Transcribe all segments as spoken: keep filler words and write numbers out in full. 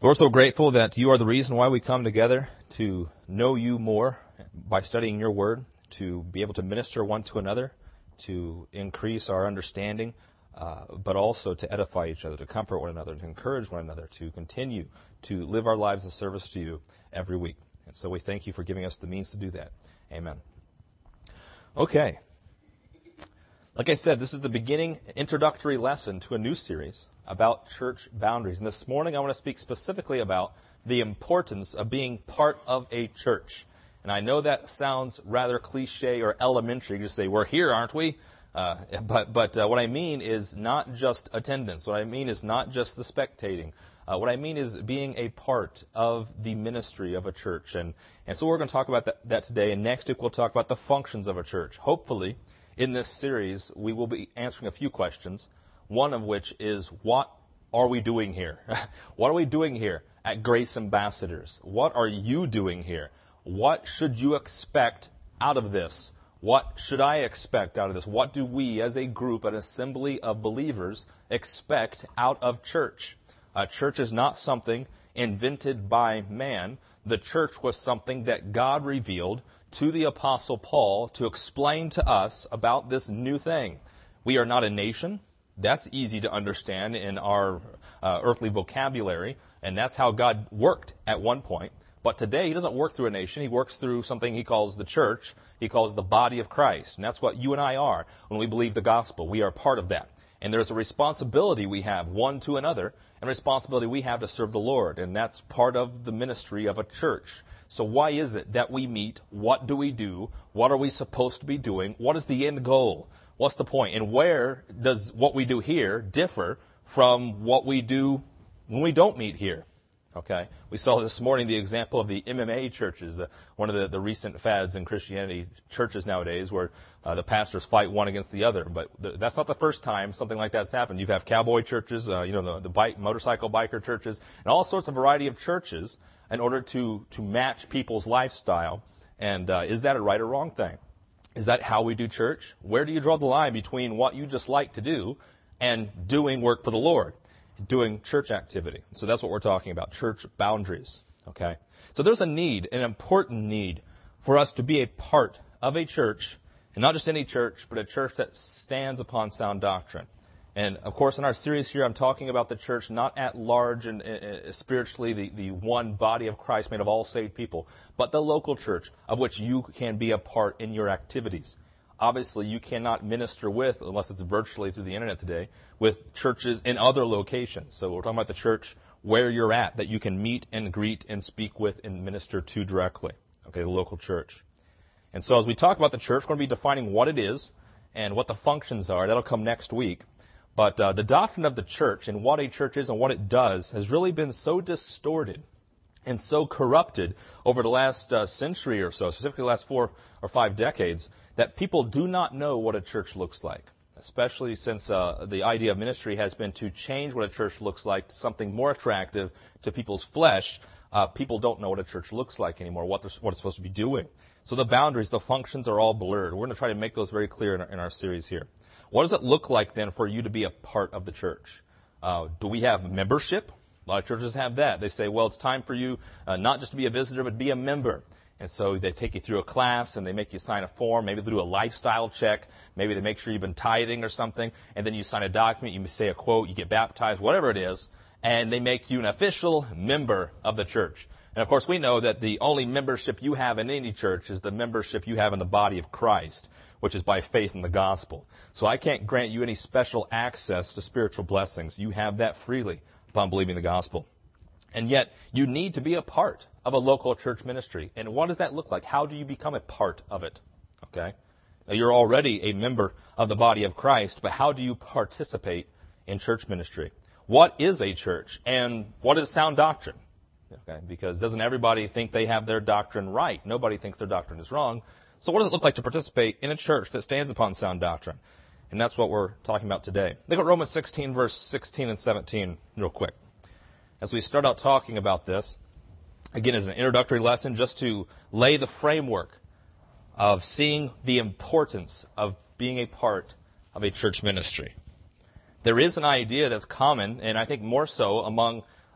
We're so grateful that you are the reason why we come together, to know you more by studying your word, to be able to minister one to another, to increase our understanding, uh, but also to edify each other, to comfort one another, to encourage one another, to continue to live our lives in service to you every week. And so we thank you for giving us the means to do that. Amen. Okay. Like I said, this is the beginning introductory lesson to a new series about church boundaries. And this morning I want to speak specifically about the importance of being part of a church. And I know that sounds rather cliche or elementary. You just say, we're here, aren't we? Uh, but but uh, what I mean is not just attendance. What I mean is not just the spectating. Uh, what I mean is being a part of the ministry of a church. And, and so we're going to talk about that, that today. And next week we'll talk about the functions of a church. Hopefully, in this series, we will be answering a few questions, one of which is, what are we doing here? What are we doing here at Grace Ambassadors? What are you doing here? What should you expect out of this? What should I expect out of this? What do we, as a group, an assembly of believers, expect out of church? A church is not something invented by man. The church was something that God revealed to the Apostle Paul to explain to us about this new thing. We are not a nation. That's easy to understand in our uh, earthly vocabulary, and that's how God worked at one point. But today, He doesn't work through a nation. He works through something He calls the church. He calls the body of Christ, and that's what you and I are when we believe the gospel. We are part of that. And there's a responsibility we have one to another, and a responsibility we have to serve the Lord, and that's part of the ministry of a church. So why is it that we meet? What do we do? What are we supposed to be doing? What is the end goal? What's the point? And where does what we do here differ from what we do when we don't meet here? Okay, we saw this morning the example of the M M A churches, the, one of the, the recent fads in Christianity churches nowadays, where uh, the pastors fight one against the other. But th- that's not the first time something like that's happened. You have cowboy churches, uh, you know, the, the bike, motorcycle biker churches, and all sorts of variety of churches in order to to match people's lifestyle. And uh, is that a right or wrong thing? Is that how we do church? Where do you draw the line between what you just like to do and doing work for the Lord? Doing church activity. So that's what we're talking about, church boundaries. Okay? So there's a need, an important need, for us to be a part of a church, and not just any church, but a church that stands upon sound doctrine. And, of course, in our series here, I'm talking about the church not at large and uh, spiritually the, the one body of Christ made of all saved people, but the local church of which you can be a part in your activities. Obviously, you cannot minister with, unless it's virtually through the internet today, with churches in other locations. So we're talking about the church where you're at, that you can meet and greet and speak with and minister to directly. Okay, the local church. And so as we talk about the church, we're going to be defining what it is and what the functions are. That'll come next week. But uh, the doctrine of the church and what a church is and what it does has really been so distorted and so corrupted over the last uh, century or so, specifically the last four or five decades, that people do not know what a church looks like, especially since uh, the idea of ministry has been to change what a church looks like to something more attractive to people's flesh. Uh, people don't know what a church looks like anymore, what, what it's supposed to be doing. So the boundaries, the functions are all blurred. We're going to try to make those very clear in our, in our series here. What does it look like then for you to be a part of the church? Uh, do we have membership? A lot of churches have that. They say, well, it's time for you uh, not just to be a visitor, but be a member. And so they take you through a class and they make you sign a form. Maybe they do a lifestyle check. Maybe they make sure you've been tithing or something. And then you sign a document. You say a quote. You get baptized, whatever it is. And they make you an official member of the church. And, of course, we know that the only membership you have in any church is the membership you have in the body of Christ, which is by faith in the gospel. So I can't grant you any special access to spiritual blessings. You have that freely upon believing the gospel. And yet, you need to be a part of a local church ministry. And what does that look like? How do you become a part of it? Okay? Now, you're already a member of the body of Christ, but how do you participate in church ministry? What is a church? And what is sound doctrine? Okay? Because doesn't everybody think they have their doctrine right? Nobody thinks their doctrine is wrong. So what does it look like to participate in a church that stands upon sound doctrine? And that's what we're talking about today. Look at Romans sixteen, verse sixteen and seventeen real quick. As we start out talking about this, again, as an introductory lesson, just to lay the framework of seeing the importance of being a part of a church ministry. There is an idea that's common, and I think more so among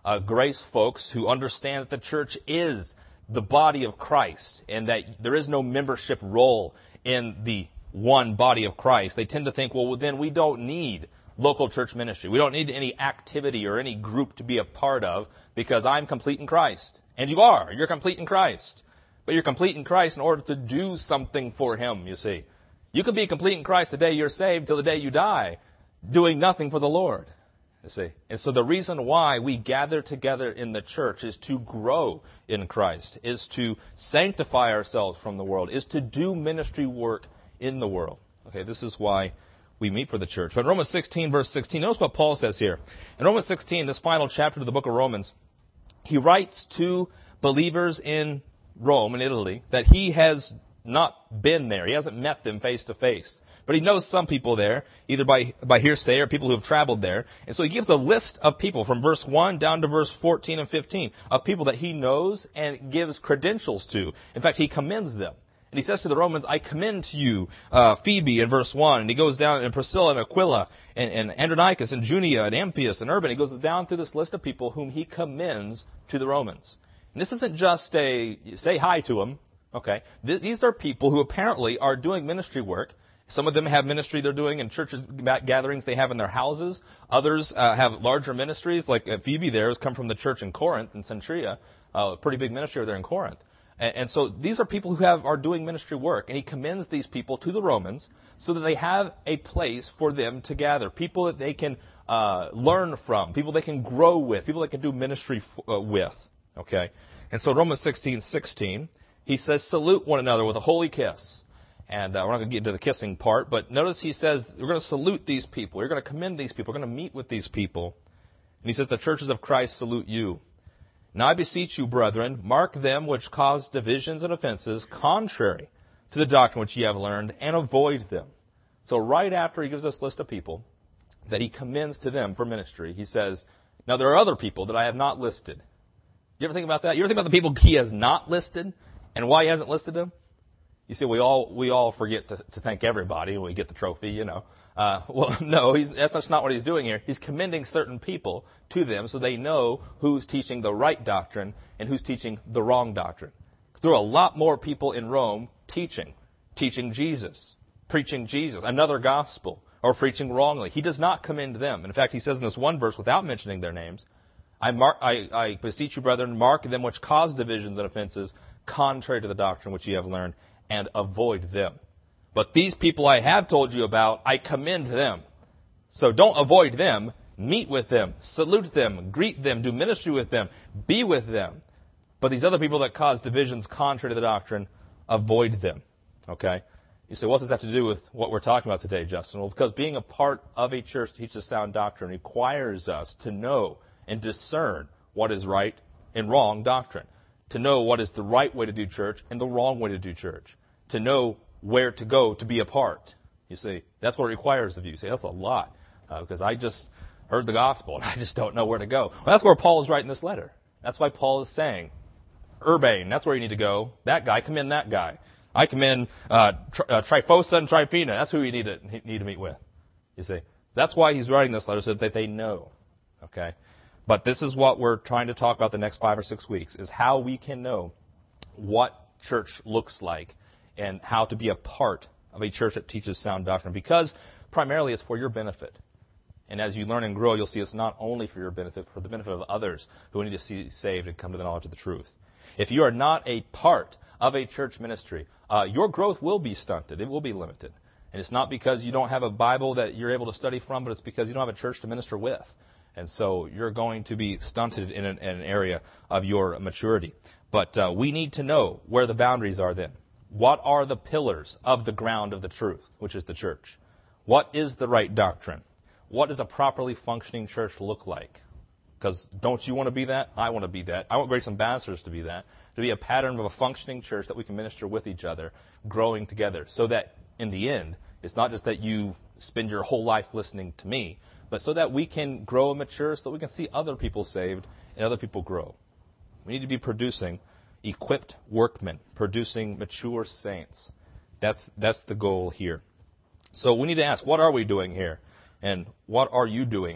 uh, grace folks who understand that the church is the body of Christ and that there is no membership role in the one body of Christ, they tend to think, well, then we don't need local church ministry. We don't need any activity or any group to be a part of because I'm complete in Christ. And you are. You're complete in Christ. But you're complete in Christ in order to do something for Him, you see. You can be complete in Christ the day you're saved till the day you die, doing nothing for the Lord, you see. And so the reason why we gather together in the church is to grow in Christ, is to sanctify ourselves from the world, is to do ministry work in the world. Okay, this is why we meet for the church. But in Romans sixteen, verse sixteen, notice what Paul says here. In Romans sixteen, this final chapter of the book of Romans, he writes to believers in Rome, in Italy, that he has not been there. He hasn't met them face to face. But he knows some people there, either by, by hearsay or people who have traveled there. And so he gives a list of people from verse one down to verse fourteen and fifteen of people that he knows and gives credentials to. In fact, he commends them. And he says to the Romans, I commend to you uh, Phoebe in verse one. And he goes down, and Priscilla and Aquila and, and Andronicus and Junia and Amplias and Urban. He goes down through this list of people whom he commends to the Romans. And this isn't just a, say hi to them, okay? Th- these are people who apparently are doing ministry work. Some of them have ministry they're doing in churches, gatherings they have in their houses. Others uh, have larger ministries, like uh, Phoebe there has come from the church in Corinth, in Centuria, uh, a pretty big ministry over there in Corinth. And, and so these are people who have are doing ministry work, and he commends these people to the Romans so that they have a place for them to gather, people that they can uh, learn from, people they can grow with, people they can do ministry f- uh, with. Okay, and so Romans sixteen sixteen, he says, salute one another with a holy kiss. And uh, we're not going to get into the kissing part, but notice he says, we're going to salute these people. You're going to commend these people. We're going to meet with these people. And he says, the churches of Christ salute you. Now I beseech you, brethren, mark them which cause divisions and offenses contrary to the doctrine which ye have learned, and avoid them. So right after he gives us a list of people that he commends to them for ministry, he says, now there are other people that I have not listed. You ever think about that? You ever think about the people he has not listed and why he hasn't listed them? You see, we all we all forget to, to thank everybody when we get the trophy, you know. Uh, well, no, he's, that's, that's not what he's doing here. He's commending certain people to them so they know who's teaching the right doctrine and who's teaching the wrong doctrine. There are a lot more people in Rome teaching, teaching Jesus, preaching Jesus, another gospel, or preaching wrongly. He does not commend them. In fact, he says in this one verse, without mentioning their names, I, mark, I, I beseech you, brethren, mark them which cause divisions and offenses contrary to the doctrine which ye have learned, and avoid them. But these people I have told you about, I commend them. So don't avoid them. Meet with them. Salute them. Greet them. Do ministry with them. Be with them. But these other people that cause divisions contrary to the doctrine, avoid them. Okay? You say, what does that have to do with what we're talking about today, Justin? Well, because being a part of a church that teaches sound doctrine requires us to know and discern what is right and wrong doctrine. To know what is the right way to do church and the wrong way to do church. To know where to go to be a part. You see, that's what it requires of you. You say, that's a lot. Uh, because I just heard the gospel and I just don't know where to go. Well, that's where Paul is writing this letter. That's why Paul is saying, Urbane, that's where you need to go. That guy, commend that guy. I commend uh, tri- uh, Tryphosa and Tryphena. That's who you need to, need to meet with. You see, that's why he's writing this letter, so that they know. Okay? But this is what we're trying to talk about the next five or six weeks, is how we can know what church looks like and how to be a part of a church that teaches sound doctrine. Because primarily it's for your benefit. And as you learn and grow, you'll see it's not only for your benefit, but for the benefit of others who need to see saved and come to the knowledge of the truth. If you are not a part of a church ministry, uh, your growth will be stunted. It will be limited. And it's not because you don't have a Bible that you're able to study from, but it's because you don't have a church to minister with. And so you're going to be stunted in an, in an area of your maturity. But uh, we need to know where the boundaries are then. What are the pillars of the ground of the truth, which is the church? What is the right doctrine? What does a properly functioning church look like? Because don't you want to be that? I want to be that. I want Grace Ambassadors to be that. To be a pattern of a functioning church that we can minister with each other, growing together. So that in the end, it's not just that you spend your whole life listening to me, but so that we can grow and mature, so that we can see other people saved and other people grow. We need to be producing equipped workmen, producing mature saints. That's that's the goal here. So we need to ask, what are we doing here? And what are you doing here?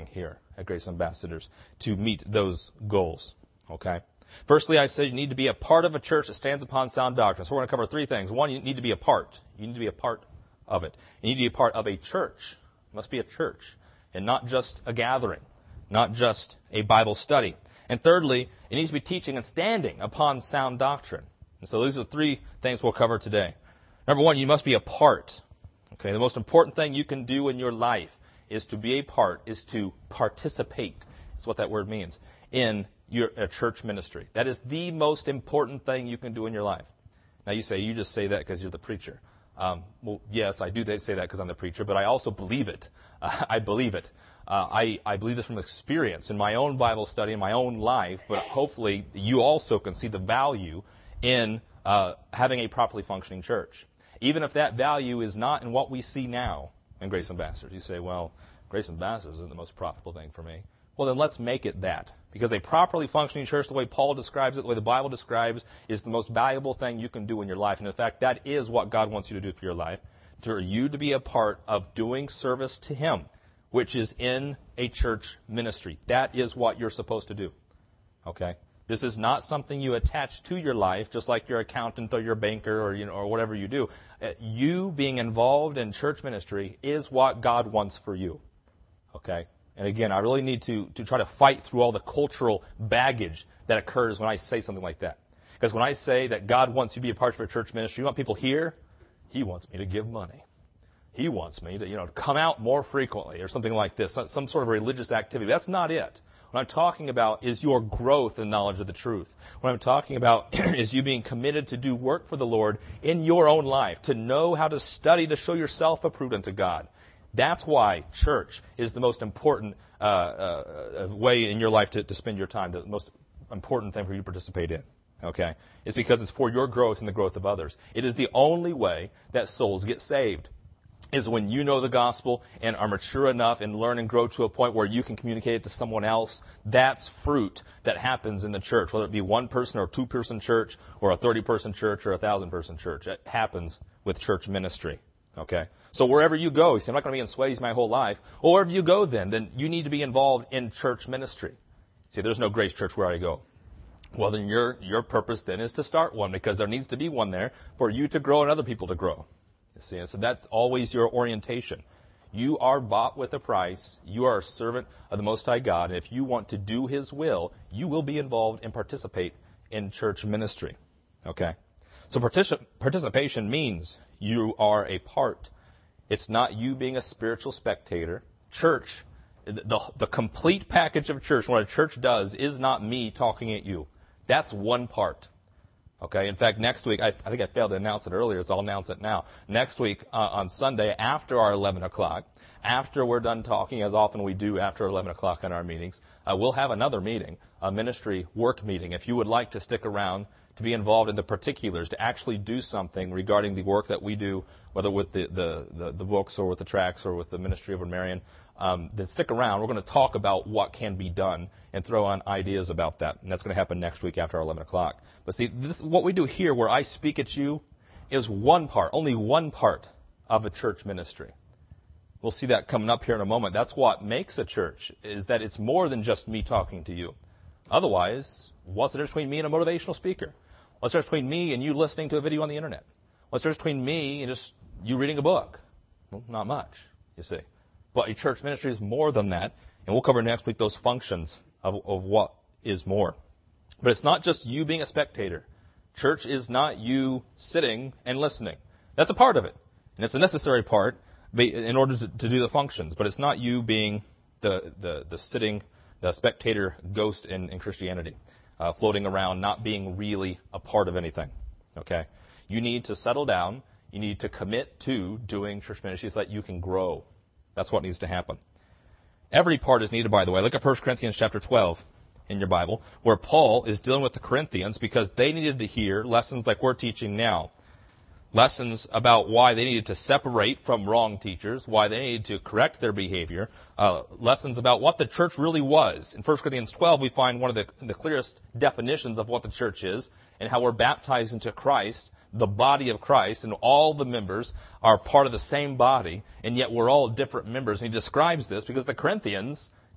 at Grace Ambassadors to meet those goals. Okay? Firstly, I said you need to be a part of a church that stands upon sound doctrine. So we're going to cover three things. One, you need to be a part. You need to be a part of it. You need to be a part of a church. It must be a church, and not just a gathering, not just a Bible study. And thirdly, it needs to be teaching and standing upon sound doctrine. And so these are the three things we'll cover today. Number one, you must be a part. Okay, the most important thing you can do in your life is to be a part, is to participate. That's what that word means. In your a church ministry. That is the most important thing you can do in your life. Now you say, you just say that because you're the preacher. Um, well, yes, I do say that because I'm the preacher, but I also believe it. Uh, I believe it. Uh, I, I believe this from experience in my own Bible study, in my own life, but hopefully you also can see the value in uh, having a properly functioning church. Even if that value is not in what we see now in Grace Ambassadors. You say, well, Grace Ambassadors isn't the most profitable thing for me. Well, then let's make it that. Because a properly functioning church, the way Paul describes it, the way the Bible describes, is the most valuable thing you can do in your life. And in fact, that is what God wants you to do for your life. For you to be a part of doing service to Him, which is in a church ministry. That is what you're supposed to do. Okay? This is not something you attach to your life, just like your accountant or your banker or, you know, or whatever you do. Uh, you being involved in church ministry is what God wants for you. Okay? And again, I really need to, to try to fight through all the cultural baggage that occurs when I say something like that. Because when I say that God wants you to be a part of a church ministry, you want people here? He wants me to give money. He wants me to, you know, come out more frequently or something like this, some sort of religious activity. That's not it. What I'm talking about is your growth in knowledge of the truth. What I'm talking about is you being committed to do work for the Lord in your own life, to know how to study to show yourself approved unto God. That's why church is the most important uh, uh, way in your life to, to spend your time, the most important thing for you to participate in. Okay? It's because it's for your growth and the growth of others. It is the only way that souls get saved, is when you know the gospel and are mature enough and learn and grow to a point where you can communicate it to someone else. That's fruit that happens in the church, whether it be one person or two person church or a thirty person church or a thousand person church. It happens with church ministry. Okay? So wherever you go, you say, I'm not going to be in Swayze my whole life. Or wherever you go then, then you need to be involved in church ministry. See, there's no Grace Church where I go. Well, then your your purpose then is to start one, because there needs to be one there for you to grow and other people to grow. You see, and so that's always your orientation. You are bought with a price. You are a servant of the Most High God. And if you want to do His will, you will be involved and participate in church ministry. Okay? So particip- participation means you are a part. It's not you being a spiritual spectator. Church, the, the complete package of church, what a church does, is not me talking at you. That's one part. Okay, in fact, next week, I, I think I failed to announce it earlier, so I'll announce it now. Next week, uh, on Sunday, after our eleven o'clock, after we're done talking, as often we do after eleven o'clock in our meetings, uh, we'll have another meeting, a ministry work meeting. If you would like to stick around to be involved in the particulars, to actually do something regarding the work that we do, whether with the, the, the, the books or with the tracts or with the ministry over in Marion, um, then stick around. We're going to talk about what can be done and throw on ideas about that. And that's going to happen next week after our eleven o'clock. But see, this, what we do here where I speak at you is one part, only one part of a church ministry. We'll see that coming up here in a moment. That's what makes a church, is that it's more than just me talking to you. Otherwise, what's the difference between me and a motivational speaker? What's the difference between me and you listening to a video on the internet? What's the difference between me and just you reading a book? Well, not much, you see. But a church ministry is more than that, and we'll cover next week those functions of, of what is more. But it's not just you being a spectator. Church is not you sitting and listening. That's a part of it, and it's a necessary part in order to, to do the functions. But it's not you being the, the, the sitting, the spectator ghost in, in Christianity, uh, floating around, not being really a part of anything. Okay? You need to settle down. You need to commit to doing church ministry so that you can grow. That's what needs to happen. Every part is needed, by the way. Look at First Corinthians chapter twelve in your Bible, where Paul is dealing with the Corinthians because they needed to hear lessons like we're teaching now. Lessons about why they needed to separate from wrong teachers, why they needed to correct their behavior, uh, lessons about what the church really was. In First Corinthians twelve, we find one of the, the clearest definitions of what the church is and how we're baptized into Christ, the body of Christ, and all the members are part of the same body, and yet we're all different members. And he describes this because the Corinthians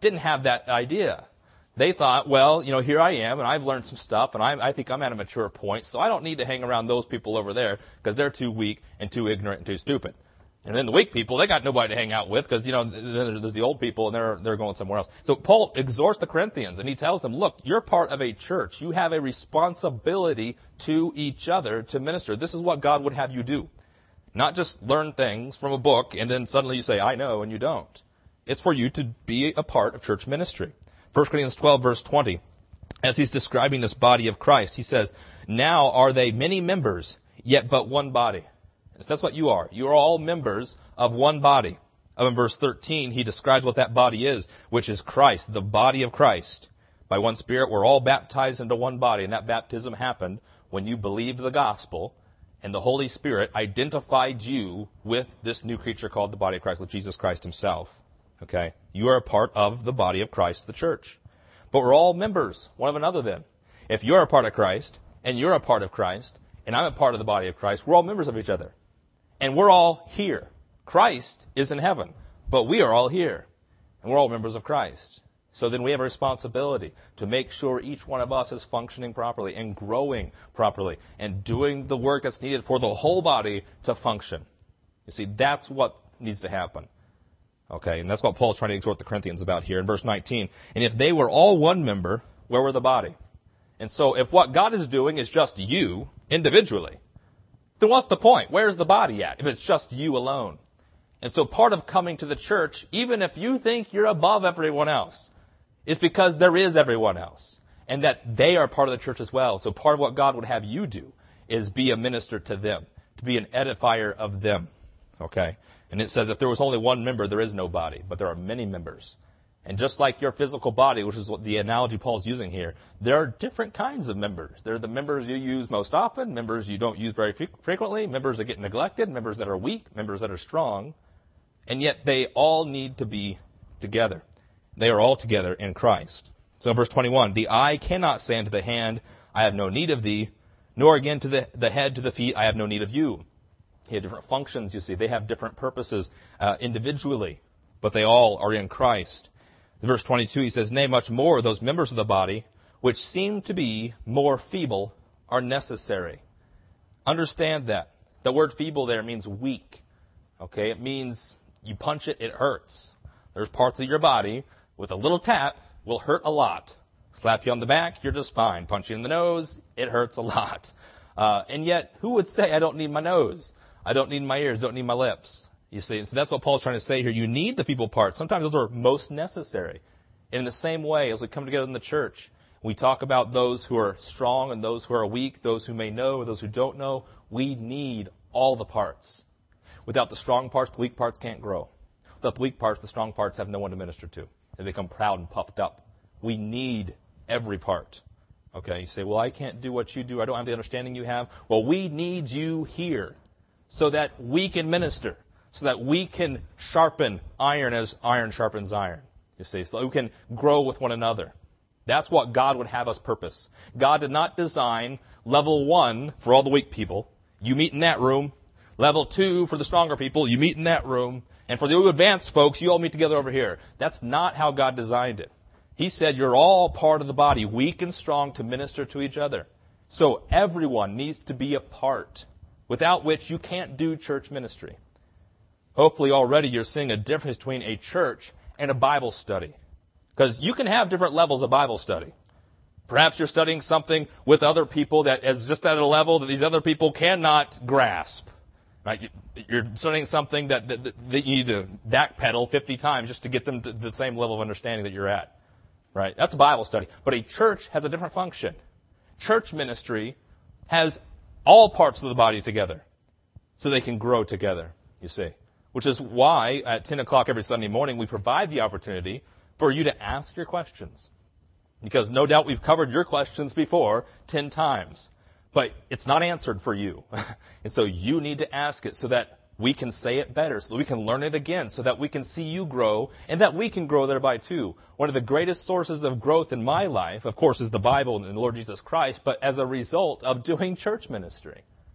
didn't have that idea. They thought, well, you know, here I am, and I've learned some stuff, and I, I think I'm at a mature point, so I don't need to hang around those people over there because they're too weak and too ignorant and too stupid. And then the weak people, they got nobody to hang out with because, you know, there's the old people, and they're they're going somewhere else. So Paul exhorts the Corinthians, and he tells them, look, you're part of a church. You have a responsibility to each other to minister. This is what God would have you do. Not just learn things from a book, and then suddenly you say, I know, and you don't. It's for you to be a part of church ministry. First Corinthians twelve, verse twenty, as he's describing this body of Christ, he says, now are they many members, yet but one body. So that's what you are. You are all members of one body. Up in verse thirteen, he describes what that body is, which is Christ, the body of Christ. By one Spirit, we're all baptized into one body, and that baptism happened when you believed the gospel, and the Holy Spirit identified you with this new creature called the body of Christ, with Jesus Christ himself. Okay? You are a part of the body of Christ, the church. But we're all members one of another then. If you're a part of Christ, and you're a part of Christ, and I'm a part of the body of Christ, we're all members of each other. And we're all here. Christ is in heaven, but we are all here. And we're all members of Christ. So then we have a responsibility to make sure each one of us is functioning properly and growing properly and doing the work that's needed for the whole body to function. You see, that's what needs to happen. Okay, and that's what Paul's trying to exhort the Corinthians about here in verse nineteen. And if they were all one member, where were the body? And so if what God is doing is just you individually, then what's the point? Where's the body at if it's just you alone? And so part of coming to the church, even if you think you're above everyone else, is because there is everyone else. And that they are part of the church as well. So part of what God would have you do is be a minister to them, to be an edifier of them. Okay? And it says if there was only one member, there is no body, but there are many members. And just like your physical body, which is what the analogy Paul's using here, there are different kinds of members. There are the members you use most often, members you don't use very frequently, members that get neglected, members that are weak, members that are strong. And yet they all need to be together. They are all together in Christ. So in verse twenty-one, the eye cannot say unto the hand, I have no need of thee, nor again to the, the head to the feet, I have no need of you. They have different functions, you see. They have different purposes uh, individually, but they all are in Christ. In verse twenty-two, he says, nay, much more, those members of the body, which seem to be more feeble, are necessary. Understand that. The word feeble there means weak. Okay, it means you punch it, it hurts. There's parts of your body with a little tap will hurt a lot. Slap you on the back, you're just fine. Punch you in the nose, it hurts a lot. Uh, and yet, who would say, I don't need my nose? I don't need my ears, don't need my lips. You see, and so that's what Paul's trying to say here. You need the feeble parts. Sometimes those are most necessary. And in the same way, as we come together in the church, we talk about those who are strong and those who are weak, those who may know, those who don't know. We need all the parts. Without the strong parts, the weak parts can't grow. Without the weak parts, the strong parts have no one to minister to. They become proud and puffed up. We need every part. Okay, you say, well, I can't do what you do. I don't have the understanding you have. Well, we need you here so that we can minister, so that we can sharpen iron as iron sharpens iron. You see, so that we can grow with one another. That's what God would have us purpose. God did not design level one for all the weak people. You meet in that room. Level two for the stronger people. You meet in that room. And for the advanced folks, you all meet together over here. That's not how God designed it. He said you're all part of the body, weak and strong, to minister to each other. So everyone needs to be a part, without which you can't do church ministry. Hopefully already you're seeing a difference between a church and a Bible study. Because you can have different levels of Bible study. Perhaps you're studying something with other people that is just at a level that these other people cannot grasp. Right? You're studying something that, that, that you need to backpedal fifty times just to get them to the same level of understanding that you're at. Right? That's a Bible study. But a church has a different function. Church ministry has all parts of the body together so they can grow together, you see. Which is why at ten o'clock every Sunday morning we provide the opportunity for you to ask your questions. Because no doubt we've covered your questions before ten times. But it's not answered for you. And so you need to ask it so that we can say it better, so that we can learn it again, so that we can see you grow, and that we can grow thereby too. One of the greatest sources of growth in my life, of course, is the Bible and the Lord Jesus Christ, but as a result of doing church ministry.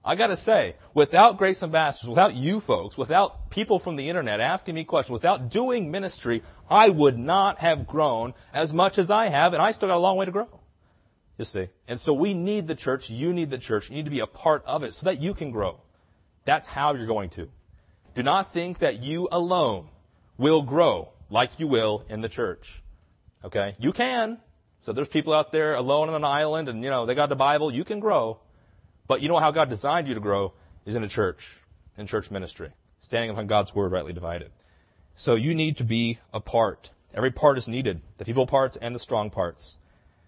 I got to say, without Grace Ambassadors, without you folks, without people from the internet asking me questions, without doing ministry, I would not have grown as much as I have, and I still got a long way to grow. You see? And so we need the church. You need the church. You need to be a part of it so that you can grow. That's how you're going to. Do not think that you alone will grow like you will in the church. Okay? You can. So there's people out there alone on an island and, you know, they got the Bible. You can grow. But you know how God designed you to grow is in a church, in church ministry, standing upon God's word rightly divided. So you need to be a part. Every part is needed, the feeble parts and the strong parts.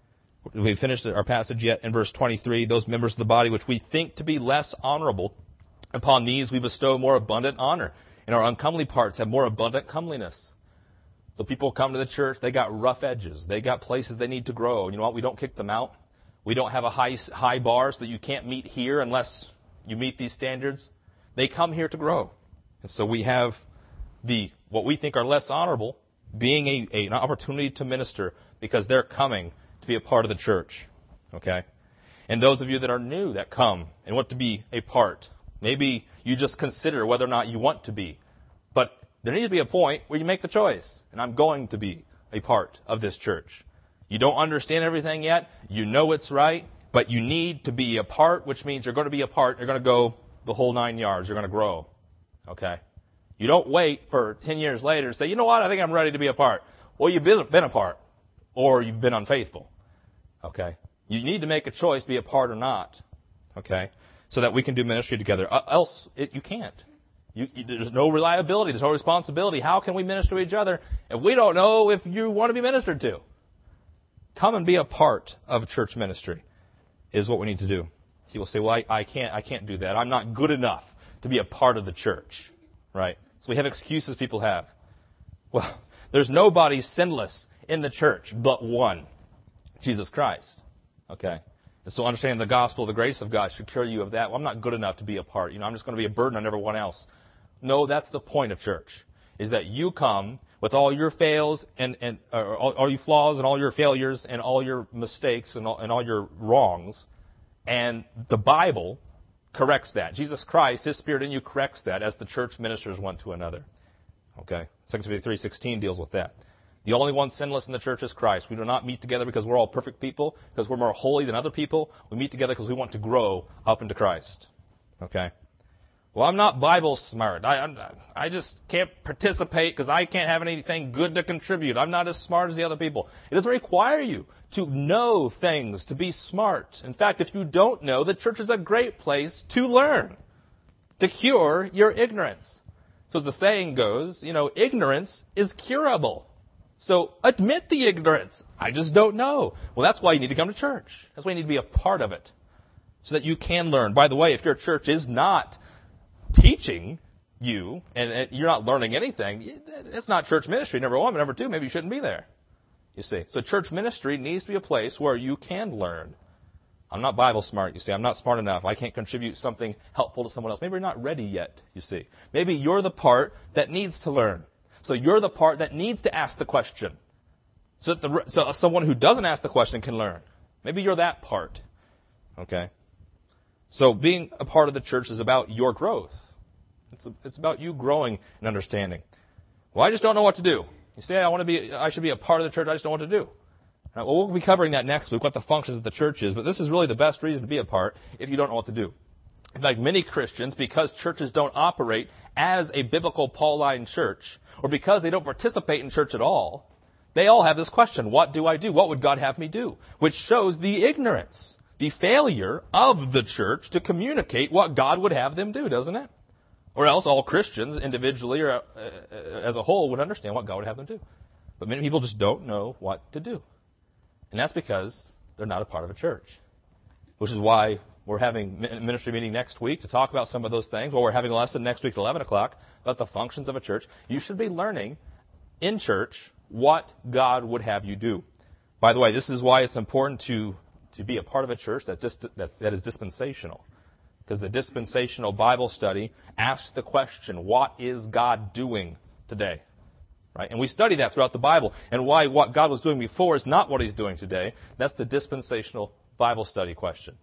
We finished our passage yet in verse twenty-three. Those members of the body which we think to be less honorable, upon these we bestow more abundant honor, and our uncomely parts have more abundant comeliness. So people come to the church, they got rough edges. They got places they need to grow. You know what? We don't kick them out. We don't have a high high bar so that you can't meet here unless you meet these standards. They come here to grow. And so we have the what we think are less honorable being a, a, an opportunity to minister because they're coming to be a part of the church. Okay? And those of you that are new that come and want to be a part, maybe you just consider whether or not you want to be. But there needs to be a point where you make the choice. And I'm going to be a part of this church. You don't understand everything yet. You know it's right. But you need to be a part, which means you're going to be a part. You're going to go the whole nine yards. You're going to grow. Okay? You don't wait for ten years later to say, you know what, I think I'm ready to be a part. Well, you've been, been a part. Or you've been unfaithful. Okay? You need to make a choice, be a part or not. Okay? So that we can do ministry together. Uh, else, it, you can't. You, you, there's no reliability. There's no responsibility. How can we minister to each other if we don't know if you want to be ministered to? Come and be a part of church ministry is what we need to do. People say, well, I, I can't I can't do that. I'm not good enough to be a part of the church. Right? So we have excuses people have. Well, there's nobody sinless in the church but one, Jesus Christ. Okay? And so understanding the gospel, the grace of God should cure you of that. Well, I'm not good enough to be a part. You know, I'm just going to be a burden on everyone else. No, that's the point of church, is that you come with all your fails and, and uh, all, all your flaws and all your failures and all your mistakes and all, and all your wrongs, and the Bible corrects that. Jesus Christ, His Spirit in you corrects that as the church ministers one to another. Okay? Second Timothy three sixteen deals with that. The only one sinless in the church is Christ. We do not meet together because we're all perfect people, because we're more holy than other people. We meet together because we want to grow up into Christ. Okay? Well, I'm not Bible smart. I I'm, I just can't participate because I can't have anything good to contribute. I'm not as smart as the other people. It doesn't require you to know things, to be smart. In fact, if you don't know, the church is a great place to learn, to cure your ignorance. So as the saying goes, you know, ignorance is curable. So admit the ignorance. I just don't know. Well, that's why you need to come to church. That's why you need to be a part of it so that you can learn. By the way, if your church is not teaching you and you're not learning anything, it's not church ministry, number one. But number two, maybe you shouldn't be there. You see. So church ministry needs to be a place where you can learn. I'm not Bible smart, you see. I'm not smart enough. I can't contribute something helpful to someone else. Maybe you're not ready yet, you see. Maybe you're the part that needs to learn. So you're the part that needs to ask the question. So that the, so someone who doesn't ask the question can learn. Maybe you're that part. Okay? So being a part of the church is about your growth. It's, a, it's about you growing and understanding. Well, I just don't know what to do. You say, I want to be, I should be a part of the church. I just don't know what to do. Right, well, we'll be covering that next week, what the functions of the church is. But this is really the best reason to be a part if you don't know what to do. In fact, many Christians, because churches don't operate as a biblical Pauline church, or because they don't participate in church at all, they all have this question, what do I do? What would God have me do? Which shows the ignorance, the failure of the church to communicate what God would have them do, doesn't it? Or else all Christians, individually or uh, as a whole, would understand what God would have them do. But many people just don't know what to do. And that's because they're not a part of a church. Which is why we're having a ministry meeting next week to talk about some of those things. Well, we're having a lesson next week at eleven o'clock about the functions of a church. You should be learning in church what God would have you do. By the way, this is why it's important to, to be a part of a church that, just, that, that is dispensational. Because the dispensational Bible study asks the question, what is God doing today? Right? And we study that throughout the Bible. And why what God was doing before is not what He's doing today. That's the dispensational Bible study question.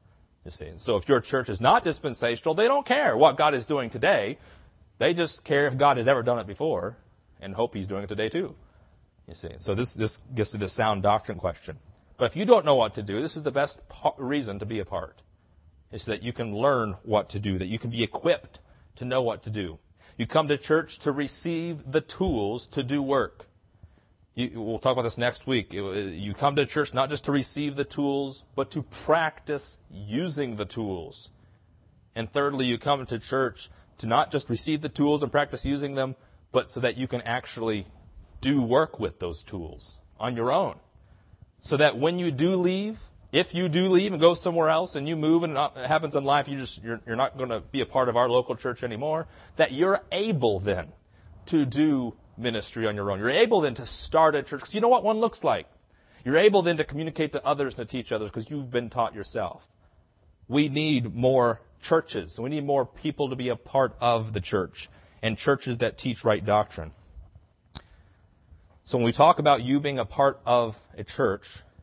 You see. So if your church is not dispensational, they don't care what God is doing today. They just care if God has ever done it before and hope He's doing it today too. You see. So this, this gets to the sound doctrine question. But if you don't know what to do, this is the best po- reason to be a part. Is that you can learn what to do, that you can be equipped to know what to do. You come to church to receive the tools to do work. You, we'll talk about this next week. You come to church not just to receive the tools, but to practice using the tools. And thirdly, you come to church to not just receive the tools and practice using them, but so that you can actually do work with those tools on your own. So that when you do leave, if you do leave and go somewhere else and you move and it happens in life, you just, you're, you're not going to be a part of our local church anymore, that you're able then to do ministry on your own. You're able then to start a church because you know what one looks like. You're able then to communicate to others and to teach others because you've been taught yourself. We need more churches. We need more people to be a part of the church and churches that teach right doctrine. So when we talk about you being a part of a church,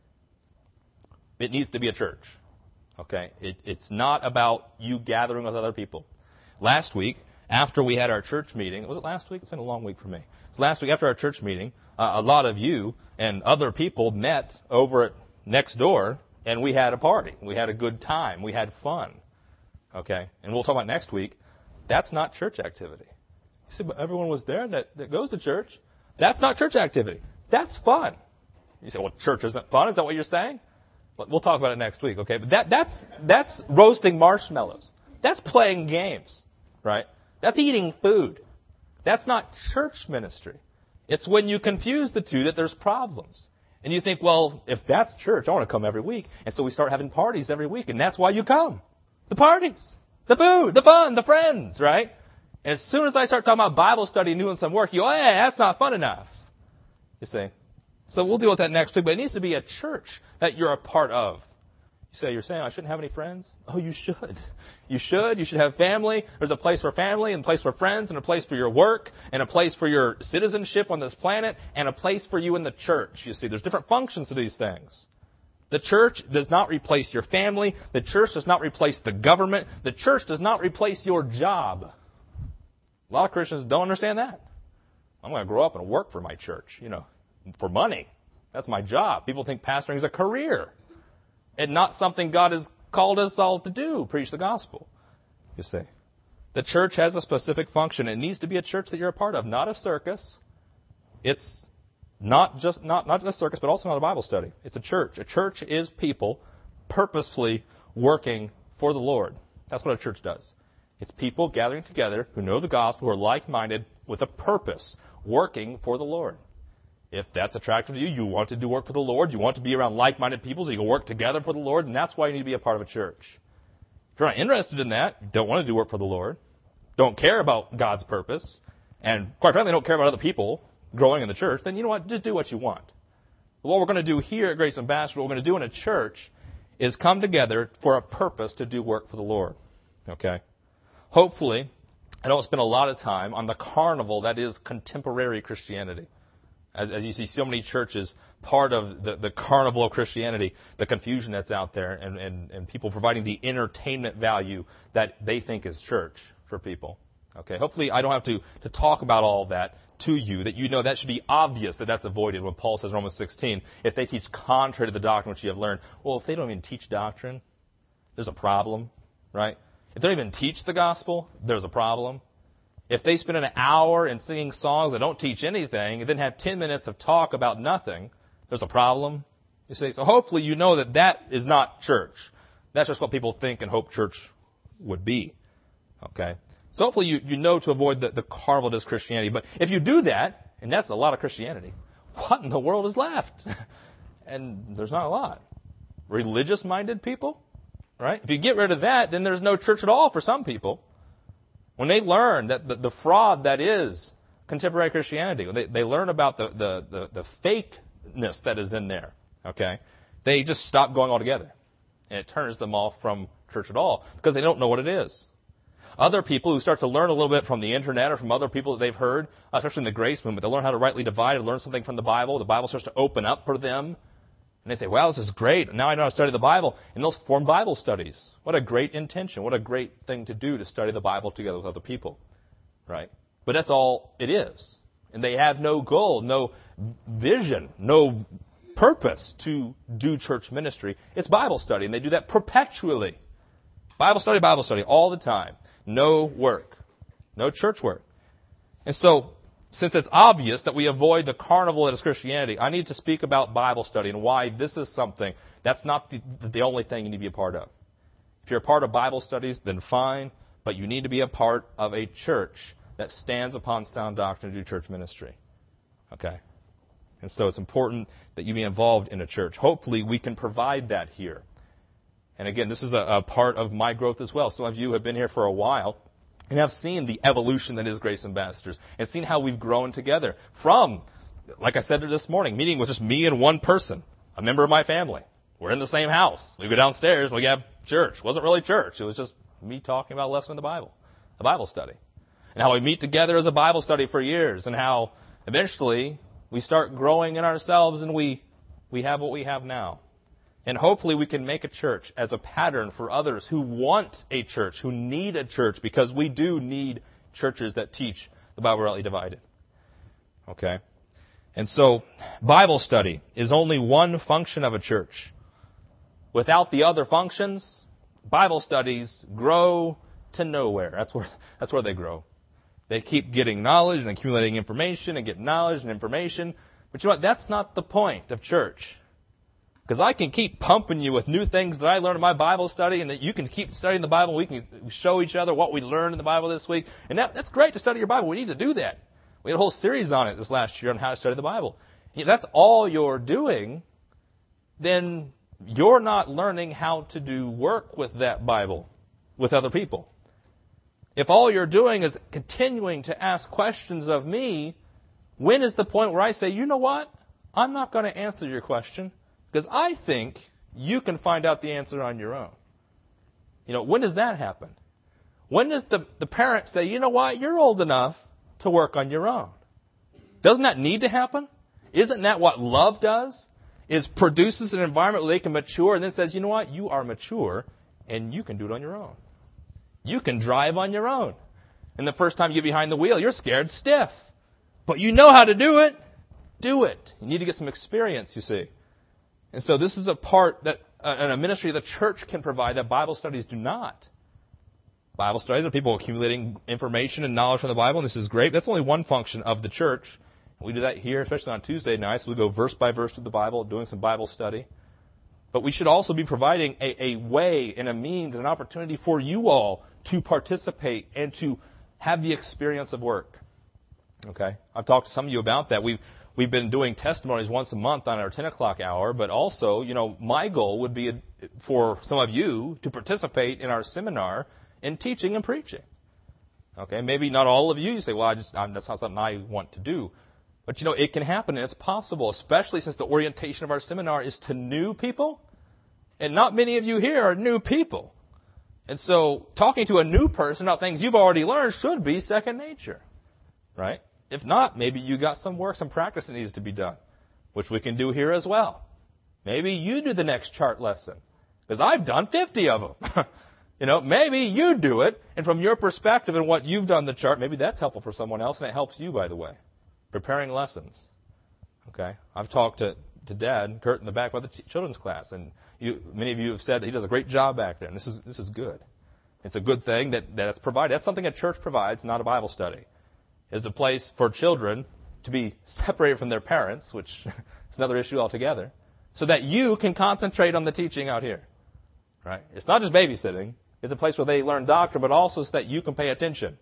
it needs to be a church. Okay? It, it's not about you gathering with other people. Last week, after we had our church meeting, was it last week? It's been a long week for me. So last week after our church meeting, uh, a lot of you and other people met over at next door, and we had a party. We had a good time. We had fun. Okay? And we'll talk about next week. That's not church activity. You say, but everyone was there that, that goes to church. That's not church activity. That's fun. You say, well, church isn't fun. Is that what you're saying? Well, we'll talk about it next week, okay? But that, that's, that's roasting marshmallows. That's playing games, right? That's eating food. That's not church ministry. It's when you confuse the two that there's problems. And you think, well, if that's church, I want to come every week. And so we start having parties every week, and that's why you come. The parties, the food, the fun, the friends, right? And as soon as I start talking about Bible study and doing some work, you go, hey, that's not fun enough. You see? So we'll deal with that next week, but it needs to be a church that you're a part of. You say, you're saying I shouldn't have any friends? Oh, you should. You should. You should have family. There's a place for family and a place for friends and a place for your work and a place for your citizenship on this planet and a place for you in the church. You see, there's different functions to these things. The church does not replace your family. The church does not replace the government. The church does not replace your job. A lot of Christians don't understand that. I'm going to grow up and work for my church, you know, for money. That's my job. People think pastoring is a career and not something God has called us all to do, preach the gospel. You see, the church has a specific function. It needs to be a church that you're a part of, not a circus. It's not just not, not just a circus, but also not a Bible study. It's a church. A church is people purposefully working for the Lord. That's what a church does. It's people gathering together who know the gospel, who are like-minded with a purpose, working for the Lord. If that's attractive to you, you want to do work for the Lord, you want to be around like-minded people so you can work together for the Lord, and that's why you need to be a part of a church. If you're not interested in that, you don't want to do work for the Lord, don't care about God's purpose, and quite frankly, don't care about other people growing in the church, then you know what? Just do what you want. But what we're going to do here at Grace Ambassador, what we're going to do in a church, is come together for a purpose to do work for the Lord. Okay? Hopefully, I don't spend a lot of time on the carnival that is contemporary Christianity. As, as you see so many churches, part of the, the carnival of Christianity, the confusion that's out there, and, and, and people providing the entertainment value that they think is church for people. Okay, hopefully I don't have to, to talk about all that to you, that you know that should be obvious that that's avoided when Paul says in Romans sixteen, if they teach contrary to the doctrine which you have learned. Well, if they don't even teach doctrine, there's a problem, right? If they don't even teach the gospel, there's a problem. If they spend an hour in singing songs that don't teach anything and then have ten minutes of talk about nothing, there's a problem. You see, so hopefully you know that that is not church. That's just what people think and hope church would be. Okay? So hopefully you, you know to avoid the, the carnival that is Christianity. But if you do that, and that's a lot of Christianity, what in the world is left? And there's not a lot. Religious-minded people, right? If you get rid of that, then there's no church at all for some people. When they learn that the, the fraud that is contemporary Christianity, when they, they learn about the, the, the, the fakeness that is in there, okay, they just stop going altogether. And it turns them off from church at all because they don't know what it is. Other people who start to learn a little bit from the internet or from other people that they've heard, especially in the grace movement, they learn how to rightly divide and learn something from the Bible. The Bible starts to open up for them. And they say, wow, this is great. Now I know how to study the Bible. And they'll form Bible studies. What a great intention. What a great thing to do to study the Bible together with other people. Right? But that's all it is. And they have no goal, no vision, no purpose to do church ministry. It's Bible study. And they do that perpetually. Bible study, Bible study, all the time. No work. No church work. And so, since it's obvious that we avoid the carnival that is Christianity, I need to speak about Bible study and why this is something that's not the, the only thing you need to be a part of. If you're a part of Bible studies, then fine, but you need to be a part of a church that stands upon sound doctrine to do church ministry. Okay? And so it's important that you be involved in a church. Hopefully we can provide that here. And again, this is a, a part of my growth as well. Some of you have been here for a while and have seen the evolution that is Grace Ambassadors and seen how we've grown together from, like I said this morning, meeting with just me and one person, a member of my family. We're in the same house. We go downstairs, we have church. It wasn't really church. It was just me talking about a lesson in the Bible, a Bible study. And how we meet together as a Bible study for years and how eventually we start growing in ourselves and we, we have what we have now. And hopefully we can make a church as a pattern for others who want a church, who need a church, because we do need churches that teach the Bible rightly divided. Okay? And so, Bible study is only one function of a church. Without the other functions, Bible studies grow to nowhere. That's where, that's where they grow. They keep getting knowledge and accumulating information and get knowledge and information. But you know what? That's not the point of church. Because I can keep pumping you with new things that I learned in my Bible study, and that you can keep studying the Bible. We can show each other what we learned in the Bible this week. And that, that's great to study your Bible. We need to do that. We had a whole series on it this last year on how to study the Bible. If that's all you're doing, then you're not learning how to do work with that Bible with other people. If all you're doing is continuing to ask questions of me, when is the point where I say, you know what? I'm not going to answer your question. Because I think you can find out the answer on your own. You know, when does that happen? When does the, the parent say, you know what, you're old enough to work on your own? Doesn't that need to happen? Isn't that what love does? Is produces an environment where they can mature and then says, you know what, you are mature and you can do it on your own. You can drive on your own. And the first time you get behind the wheel, you're scared stiff. But you know how to do it. Do it. You need to get some experience, you see. And so this is a part that uh, in a ministry the church can provide that Bible studies do not. Bible studies are people accumulating information and knowledge from the Bible, and this is great. That's only one function of the church. We do that here, especially on Tuesday nights. We go verse by verse through the Bible, doing some Bible study. But we should also be providing a, a way and a means and an opportunity for you all to participate and to have the experience of work. Okay? I've talked to some of you about that. We've We've been doing testimonies once a month on our ten o'clock hour, but also, you know, my goal would be for some of you to participate in our seminar in teaching and preaching. Okay, maybe not all of you. You say, well, I just I'm, that's not something I want to do. But, you know, it can happen and it's possible, especially since the orientation of our seminar is to new people. And not many of you here are new people. And so talking to a new person about things you've already learned should be second nature, right? If not, maybe you got some work, some practice that needs to be done, which we can do here as well. Maybe you do the next chart lesson, because I've done fifty of them. You know, maybe you do it, and from your perspective and what you've done the chart, maybe that's helpful for someone else, and it helps you, by the way, preparing lessons. Okay, I've talked to, to Dad, Kurt, in the back about the t- children's class, and you, many of you have said that he does a great job back there, and this is this is good. It's a good thing that, that it's provided. That's something a church provides, not a Bible study. Is a place for children to be separated from their parents, which is another issue altogether, so that you can concentrate on the teaching out here. Right? It's not just babysitting. It's a place where they learn doctrine, but also so that you can pay attention,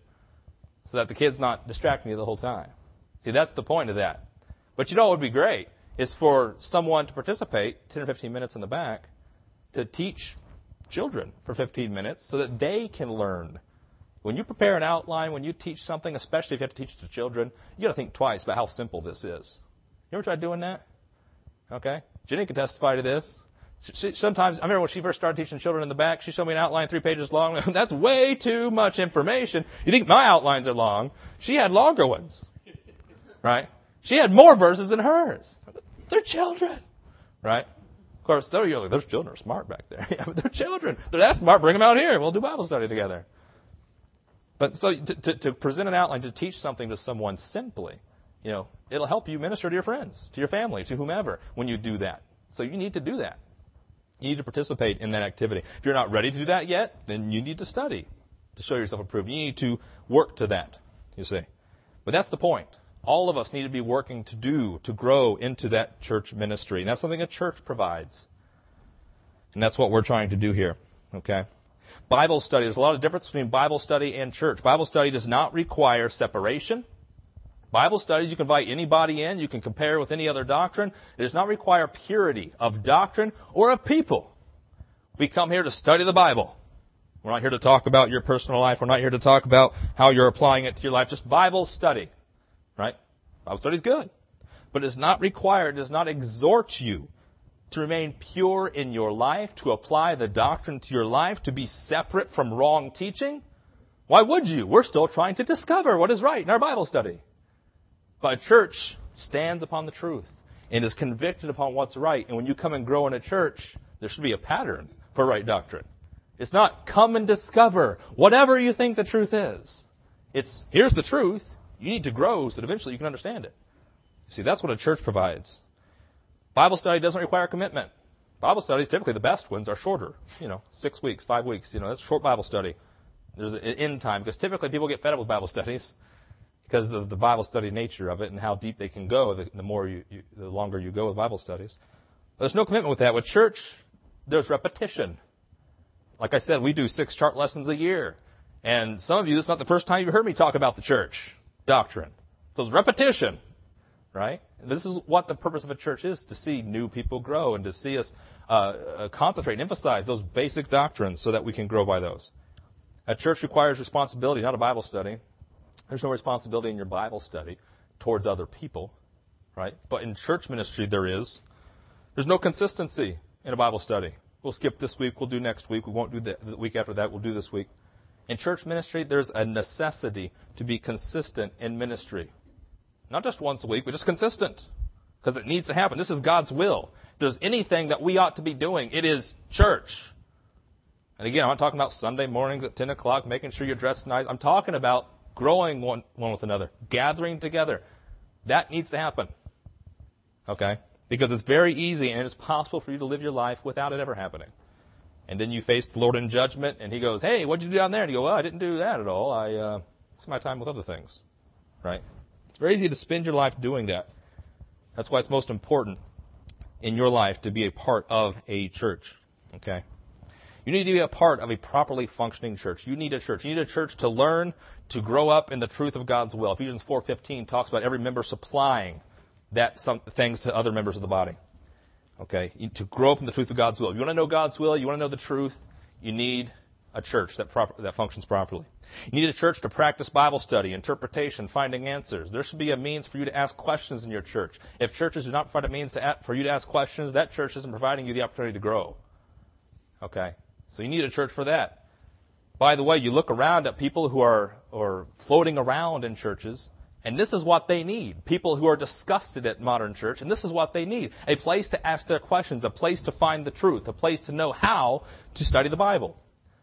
so that the kid's not distracting you the whole time. See, that's the point of that. But you know what would be great is for someone to participate ten or fifteen minutes in the back to teach children for fifteen minutes so that they can learn. When you prepare an outline, when you teach something, especially if you have to teach it to children, you got to think twice about how simple this is. You ever tried doing that? Okay. Jenny can testify to this. She, sometimes, I remember when she first started teaching children in the back, she showed me an outline three pages long. That's way too much information. You think my outlines are long? She had longer ones. Right? She had more verses than hers. They're children. Right? Of course, so you're like, those children are smart back there. Yeah, but they're children. They're that smart. Bring them out here. We'll do Bible study together. But so to, to, to present an outline, to teach something to someone simply, you know, it'll help you minister to your friends, to your family, to whomever when you do that. So you need to do that. You need to participate in that activity. If you're not ready to do that yet, then you need to study to show yourself approved. You need to work to that, you see. But that's the point. All of us need to be working to do, to grow into that church ministry. And that's something a church provides. And that's what we're trying to do here, okay? Bible study. There's a lot of difference between Bible study and church. Bible study does not require separation. Bible studies, you can invite anybody in. You can compare with any other doctrine. It does not require purity of doctrine or of people. We come here to study the Bible. We're not here to talk about your personal life. We're not here to talk about how you're applying it to your life. Just Bible study. Right? Bible study is good. But it is not required, it does not exhort you to remain pure in your life, to apply the doctrine to your life, to be separate from wrong teaching. Why would you? We're still trying to discover what is right in our Bible study. But a church stands upon the truth and is convicted upon what's right. And when you come and grow in a church, there should be a pattern for right doctrine. It's not come and discover whatever you think the truth is. It's here's the truth. You need to grow so that eventually you can understand it. See, that's what a church provides. Bible study doesn't require commitment. Bible studies, typically the best ones, are shorter. You know, six weeks, five weeks. You know, that's a short Bible study. There's an end time because typically people get fed up with Bible studies because of the Bible study nature of it and how deep they can go. The, the more you, you, the longer you go with Bible studies. But there's no commitment with that. With church, there's repetition. Like I said, we do six chart lessons a year, and some of you, this is not the first time you've heard me talk about the church doctrine. So it's repetition, right? This is what the purpose of a church is, to see new people grow and to see us uh, uh, concentrate and emphasize those basic doctrines so that we can grow by those. A church requires responsibility, not a Bible study. There's no responsibility in your Bible study towards other people, right? But in church ministry there is. There's no consistency in a Bible study. We'll skip this week, we'll do next week, we won't do the, the week after that, we'll do this week. In church ministry, there's a necessity to be consistent in ministry. Not just once a week, but just consistent. Because it needs to happen. This is God's will. If there's anything that we ought to be doing, it is church. And again, I'm not talking about Sunday mornings at ten o'clock, making sure you're dressed nice. I'm talking about growing one, one with another, gathering together. That needs to happen. Okay? Because it's very easy and it's possible for you to live your life without it ever happening. And then you face the Lord in judgment, and He goes, hey, what'd you do down there? And you go, well, I didn't do that at all. I uh, spent my time with other things. Right? It's very easy to spend your life doing that. That's why it's most important in your life to be a part of a church. Okay? You need to be a part of a properly functioning church. You need a church. You need a church to learn, to grow up in the truth of God's will. Ephesians four fifteen talks about every member supplying that some things to other members of the body. Okay, to grow up in the truth of God's will. If you want to know God's will, you want to know the truth, you need a church that proper, that functions properly. You need a church to practice Bible study, interpretation, finding answers. There should be a means for you to ask questions in your church. If churches do not provide a means to, for you to ask questions, that church isn't providing you the opportunity to grow. Okay, so you need a church for that. By the way, you look around at people who are or floating around in churches, and this is what they need. People who are disgusted at modern church, and this is what they need. A place to ask their questions, a place to find the truth, a place to know how to study the Bible.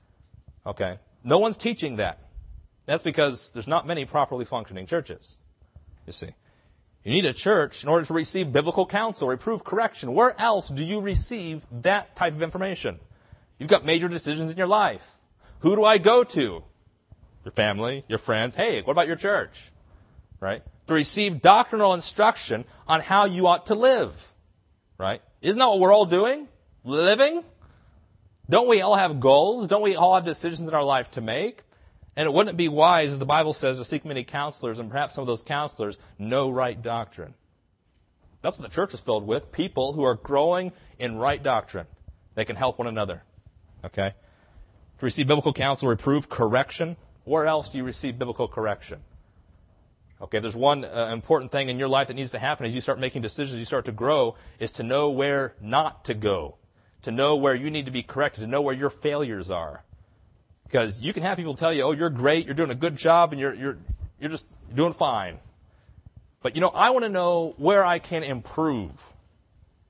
Okay? No one's teaching that. That's because there's not many properly functioning churches. You see. You need a church in order to receive biblical counsel, reproof, correction. Where else do you receive that type of information? You've got major decisions in your life. Who do I go to? Your family, your friends. Hey, what about your church? Right? To receive doctrinal instruction on how you ought to live. Right? Isn't that what we're all doing? Living? Don't we all have goals? Don't we all have decisions in our life to make? And it wouldn't be wise, as the Bible says, to seek many counselors, and perhaps some of those counselors know right doctrine. That's what the church is filled with. People who are growing in right doctrine. They can help one another. Okay? To receive biblical counsel, reproof, correction. Where else do you receive biblical correction? Okay, there's one uh, important thing in your life that needs to happen as you start making decisions, you start to grow, is to know where not to go. To know where you need to be corrected, to know where your failures are. Because you can have people tell you, oh, you're great, you're doing a good job, and you're you're you're just doing fine. But, you know, I want to know where I can improve.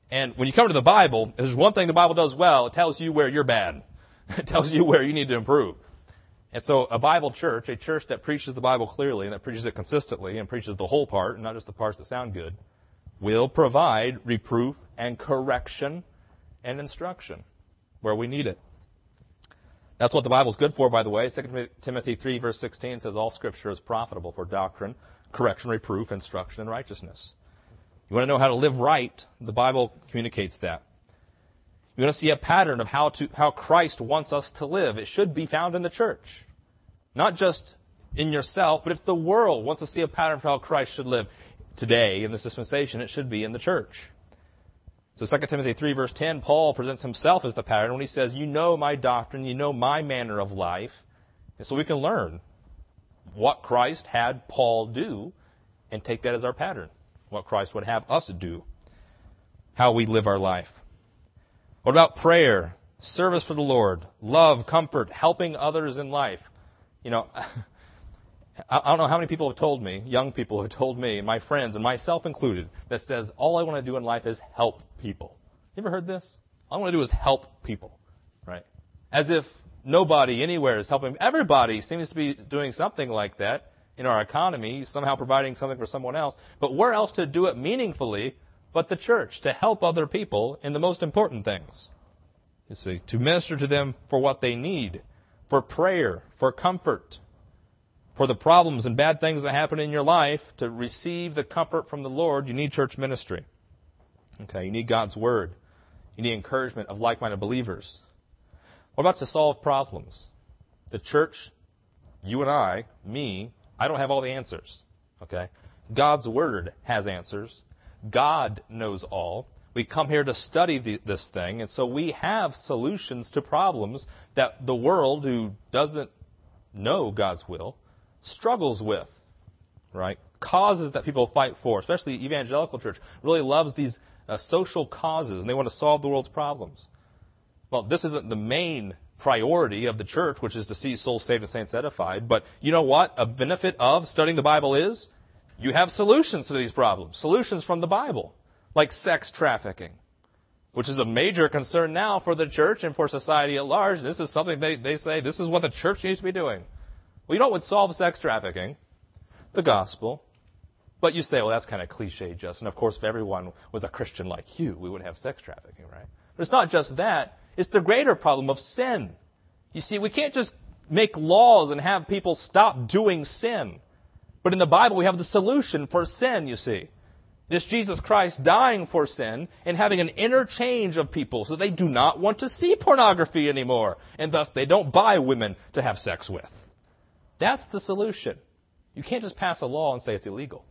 And when you come to the Bible, there's one thing the Bible does well. It tells you where you're bad. It tells you where you need to improve. And so a Bible church, a church that preaches the Bible clearly and that preaches it consistently and preaches the whole part and not just the parts that sound good, will provide reproof and correction and instruction where we need it. That's what the Bible's good for, by the way. Second Timothy three, verse sixteen says, all Scripture is profitable for doctrine, correction, reproof, instruction, and righteousness. You want to know how to live right? The Bible communicates that. You want to see a pattern of how to how Christ wants us to live. It should be found in the church. Not just in yourself, but if the world wants to see a pattern of how Christ should live today in this dispensation, it should be in the church. So Second Timothy three, verse ten, Paul presents himself as the pattern when he says, you know my doctrine, you know my manner of life. And so we can learn what Christ had Paul do and take that as our pattern. What Christ would have us do. How we live our life. What about prayer, service for the Lord, love, comfort, helping others in life? You know, I don't know how many people have told me, young people have told me, my friends and myself included, that says, all I want to do in life is help people. You ever heard this? All I want to do is help people, right? As if nobody anywhere is helping. Everybody seems to be doing something like that in our economy, somehow providing something for someone else. But where else to do it meaningfully but the church, to help other people in the most important things? You see, to minister to them for what they need, for prayer, for comfort, for the problems and bad things that happen in your life, to receive the comfort from the Lord, you need church ministry. Okay, you need God's Word. You need encouragement of like-minded believers. What about to solve problems? The church, you and I, me, I don't have all the answers. Okay? God's Word has answers. God knows all. We come here to study the, this thing, and so we have solutions to problems that the world, who doesn't know God's will, struggles with, right? Causes that people fight for, especially the evangelical church, really loves these uh, social causes, and they want to solve the world's problems. Well, this isn't the main priority of the church, which is to see souls saved and saints edified, but you know what a benefit of studying the Bible is? You have solutions to these problems, solutions from the Bible, like sex trafficking, which is a major concern now for the church and for society at large. This is something they, they say, this is what the church needs to be doing. Well, you know what would solve sex trafficking? The gospel. But you say, well, that's kind of cliche, Justin. Of course, if everyone was a Christian like you, we would have sex trafficking, right? But it's not just that. It's the greater problem of sin. You see, we can't just make laws and have people stop doing sin. But in the Bible, we have the solution for sin, you see. This Jesus Christ dying for sin and having an interchange of people so they do not want to see pornography anymore. And thus, they don't buy women to have sex with. That's the solution. You can't just pass a law and say it's illegal.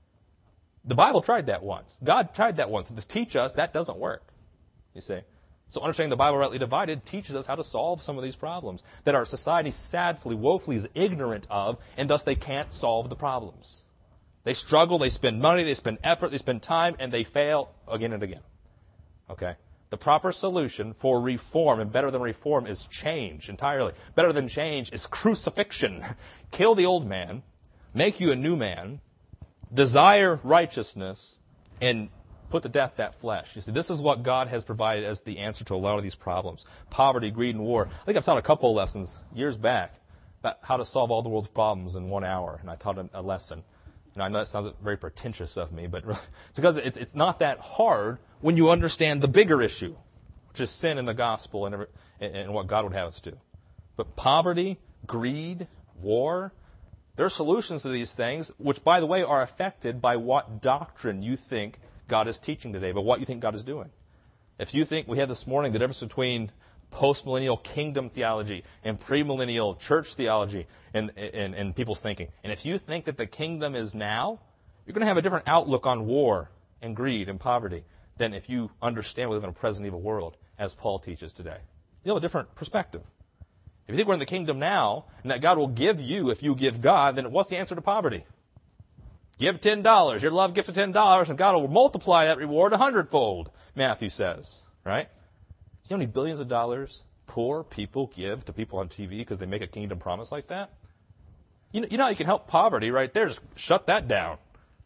The Bible tried that once. God tried that once to teach us that doesn't work. You see. So understanding the Bible rightly divided teaches us how to solve some of these problems that our society sadly, woefully is ignorant of, and thus they can't solve the problems. They struggle, they spend money, they spend effort, they spend time, and they fail again and again. Okay? The proper solution for reform, and better than reform, is change entirely. Better than change is crucifixion. Kill the old man, make you a new man, desire righteousness, and put to death that flesh. You see, this is what God has provided as the answer to a lot of these problems. Poverty, greed, and war. I think I've taught a couple of lessons years back about how to solve all the world's problems in one hour, and I taught a, a lesson. And I know that sounds very pretentious of me, but really, it's because it's, it's not that hard when you understand the bigger issue, which is sin in the gospel and, and, and what God would have us do. But poverty, greed, war, there are solutions to these things, which, by the way, are affected by what doctrine you think God is teaching today, but what you think God is doing. If you think we had this morning the difference between postmillennial kingdom theology and premillennial church theology and, and, and people's thinking, and if you think that the kingdom is now, you're going to have a different outlook on war and greed and poverty than if you understand we live in a present evil world, as Paul teaches today. You'll have a different perspective. If you think we're in the kingdom now and that God will give you if you give God, then what's the answer to poverty? Give ten dollars. Your love gift of ten dollars, and God will multiply that reward a hundredfold, Matthew says. Right? You know how many billions of dollars poor people give to people on T V because they make a kingdom promise like that? You know, you know how you can help poverty right there? Just shut that down.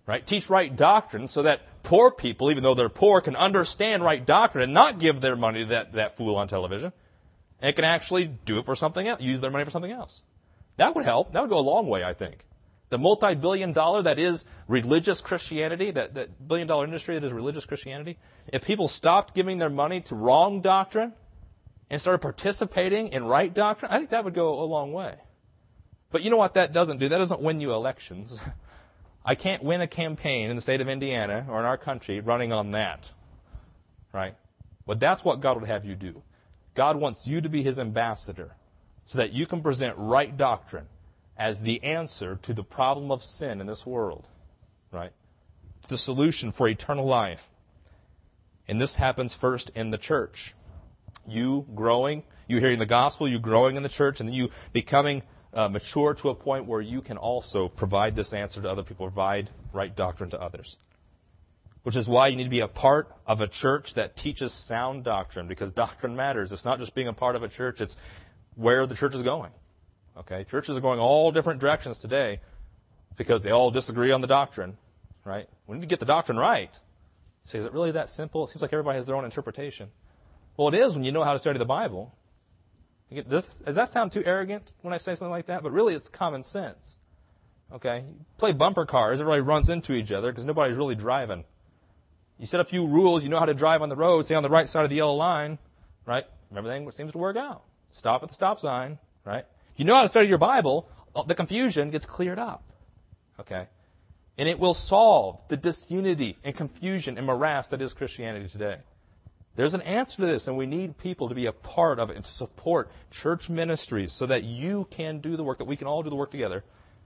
Right? Teach right doctrine so that poor people, even though they're poor, can understand right doctrine and not give their money to that, that fool on television. And can actually do it for something else, use their money for something else. That would help. That would go a long way, I think. The multi-billion dollar that is religious Christianity, that, that billion dollar industry that is religious Christianity, if people stopped giving their money to wrong doctrine and started participating in right doctrine, I think that would go a long way. But you know what that doesn't do? That doesn't win you elections. I can't win a campaign in the state of Indiana or in our country running on that. Right? But that's what God would have you do. God wants you to be His ambassador so that you can present right doctrine as the answer to the problem of sin in this world. Right? The solution for eternal life. And this happens first in the church. You growing, you hearing the gospel, you growing in the church, and then you becoming uh, mature to a point where you can also provide this answer to other people, provide right doctrine to others. Which is why you need to be a part of a church that teaches sound doctrine, because doctrine matters. It's not just being a part of a church, it's where the church is going. Okay? Churches are going all different directions today because they all disagree on the doctrine. Right? We need to get the doctrine right. You say, is it really that simple? It seems like everybody has their own interpretation. Well, it is when you know how to study the Bible. Does, does that sound too arrogant when I say something like that? But really, it's common sense. Okay? You play bumper cars, everybody runs into each other because nobody's really driving. You set a few rules, you know how to drive on the road, stay on the right side of the yellow line, right? Everything seems to work out. Stop at the stop sign, right? You know how to study your Bible, the confusion gets cleared up, okay? And it will solve the disunity and confusion and morass that is Christianity today. There's an answer to this, and we need people to be a part of it and to support church ministries so that you can do the work, that we can all do the work together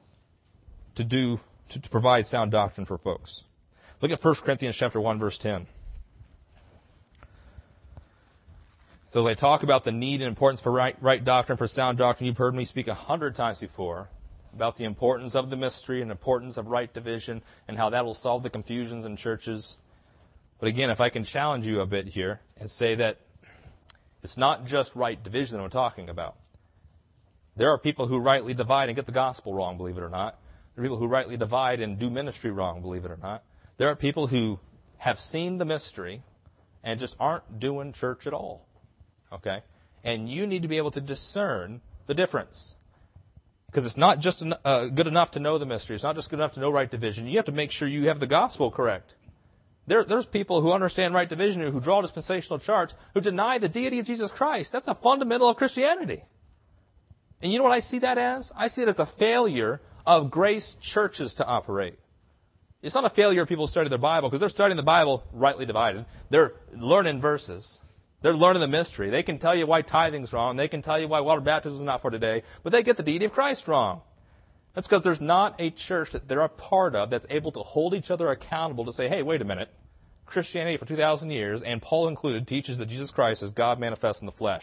to do to, to provide sound doctrine for folks. Look at First Corinthians chapter one, verse ten. So as I talk about the need and importance for right, right doctrine, for sound doctrine, you've heard me speak a hundred times before about the importance of the mystery and the importance of right division and how that will solve the confusions in churches. But again, if I can challenge you a bit here and say that it's not just right division that I'm talking about. There are people who rightly divide and get the gospel wrong, believe it or not. There are people who rightly divide and do ministry wrong, believe it or not. There are people who have seen the mystery and just aren't doing church at all. Okay? And you need to be able to discern the difference. Because it's not just uh, good enough to know the mystery. It's not just good enough to know right division. You have to make sure you have the gospel correct. There, there's people who understand right division, who draw dispensational charts, who deny the deity of Jesus Christ. That's a fundamental of Christianity. And you know what I see that as? I see it as a failure of grace churches to operate. It's not a failure of people to study their Bible, because they're studying the Bible rightly divided. They're learning verses. They're learning the mystery. They can tell you why tithing's wrong. They can tell you why water baptism is not for today. But they get the deity of Christ wrong. That's because there's not a church that they're a part of that's able to hold each other accountable to say, hey, wait a minute. Christianity for two thousand years, and Paul included, teaches that Jesus Christ is God manifest in the flesh.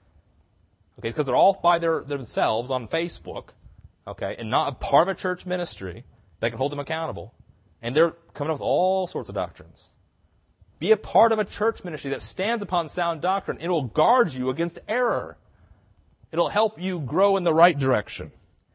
Okay, because they're all by their, themselves on Facebook, okay, and not a part of a church ministry that can hold them accountable. And they're coming up with all sorts of doctrines. Be a part of a church ministry that stands upon sound doctrine. It will guard you against error. It'll help you grow in the right direction.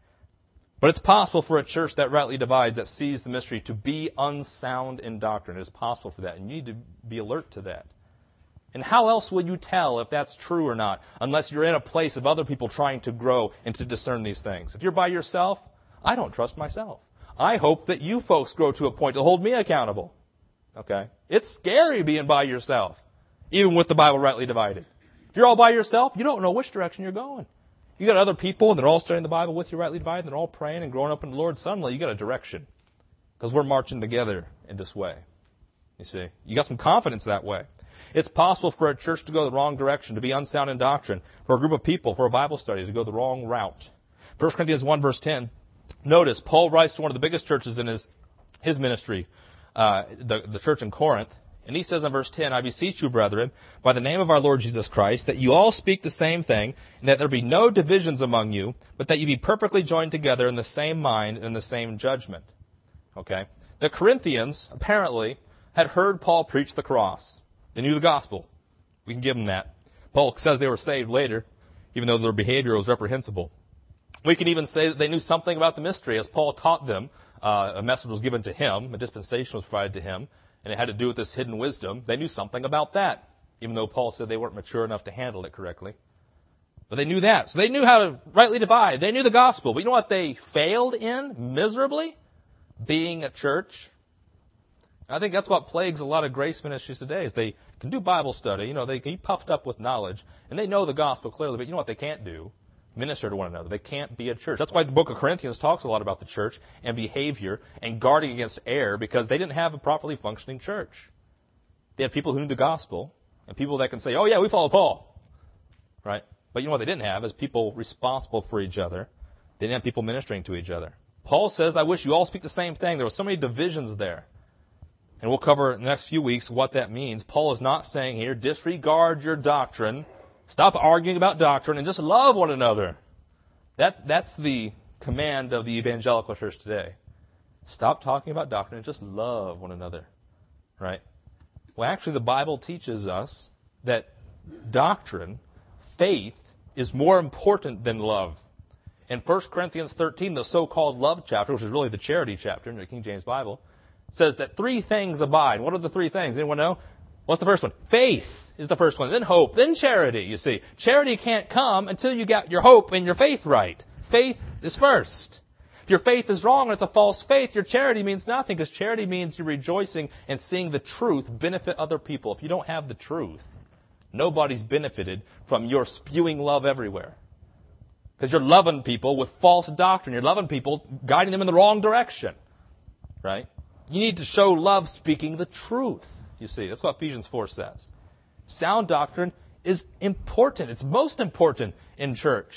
But it's possible for a church that rightly divides, that sees the mystery, to be unsound in doctrine. It is possible for that, and you need to be alert to that. And how else will you tell if that's true or not, unless you're in a place of other people trying to grow and to discern these things? If you're by yourself, I don't trust myself. I hope that you folks grow to a point to hold me accountable. Okay? It's scary being by yourself, even with the Bible rightly divided. If you're all by yourself, you don't know which direction you're going. You got other people, and they're all studying the Bible with you rightly divided, and they're all praying and growing up in the Lord. Suddenly, you got a direction, because we're marching together in this way. You see, you got some confidence that way. It's possible for a church to go the wrong direction, to be unsound in doctrine, for a group of people, for a Bible study, to go the wrong route. First Corinthians one, verse ten. Notice, Paul writes to one of the biggest churches in his, his ministry, uh, the, the church in Corinth. And he says in verse ten, I beseech you, brethren, by the name of our Lord Jesus Christ, that you all speak the same thing, and that there be no divisions among you, but that you be perfectly joined together in the same mind and in the same judgment. Okay? The Corinthians, apparently, had heard Paul preach the cross. They knew the gospel. We can give them that. Paul says they were saved later, even though their behavior was reprehensible. We can even say that they knew something about the mystery. As Paul taught them, uh, a message was given to him, a dispensation was provided to him, and it had to do with this hidden wisdom. They knew something about that, even though Paul said they weren't mature enough to handle it correctly. But they knew that. So they knew how to rightly divide. They knew the gospel. But you know what they failed in miserably? Being a church. I think that's what plagues a lot of grace ministries today, is they can do Bible study. You know, they can be puffed up with knowledge, and they know the gospel clearly. But you know what they can't do? Minister to one another. They can't be a church. That's why the book of Corinthians talks a lot about the church and behavior and guarding against error, because they didn't have a properly functioning church. They had people who knew the gospel and people that can say, oh, yeah, we follow Paul. Right? But you know what they didn't have is people responsible for each other. They didn't have people ministering to each other. Paul says, I wish you all speak the same thing. There were so many divisions there. And we'll cover in the next few weeks what that means. Paul is not saying here, disregard your doctrine. Stop arguing about doctrine and just love one another. That, that's the command of the evangelical church today. Stop talking about doctrine and just love one another. Right? Well, actually, the Bible teaches us that doctrine, faith, is more important than love. In First Corinthians thirteen, the so-called love chapter, which is really the charity chapter in the King James Bible, says that three things abide. What are the three things? Anyone know? What's the first one? Faith is the first one. Then hope. Then charity, you see. Charity can't come until you got your hope and your faith right. Faith is first. If your faith is wrong and it's a false faith, your charity means nothing, because charity means you're rejoicing and seeing the truth benefit other people. If you don't have the truth, nobody's benefited from your spewing love everywhere. Because you're loving people with false doctrine. You're loving people, guiding them in the wrong direction. Right? You need to show love speaking the truth. You see, that's what Ephesians four says. Sound doctrine is important. It's most important in church.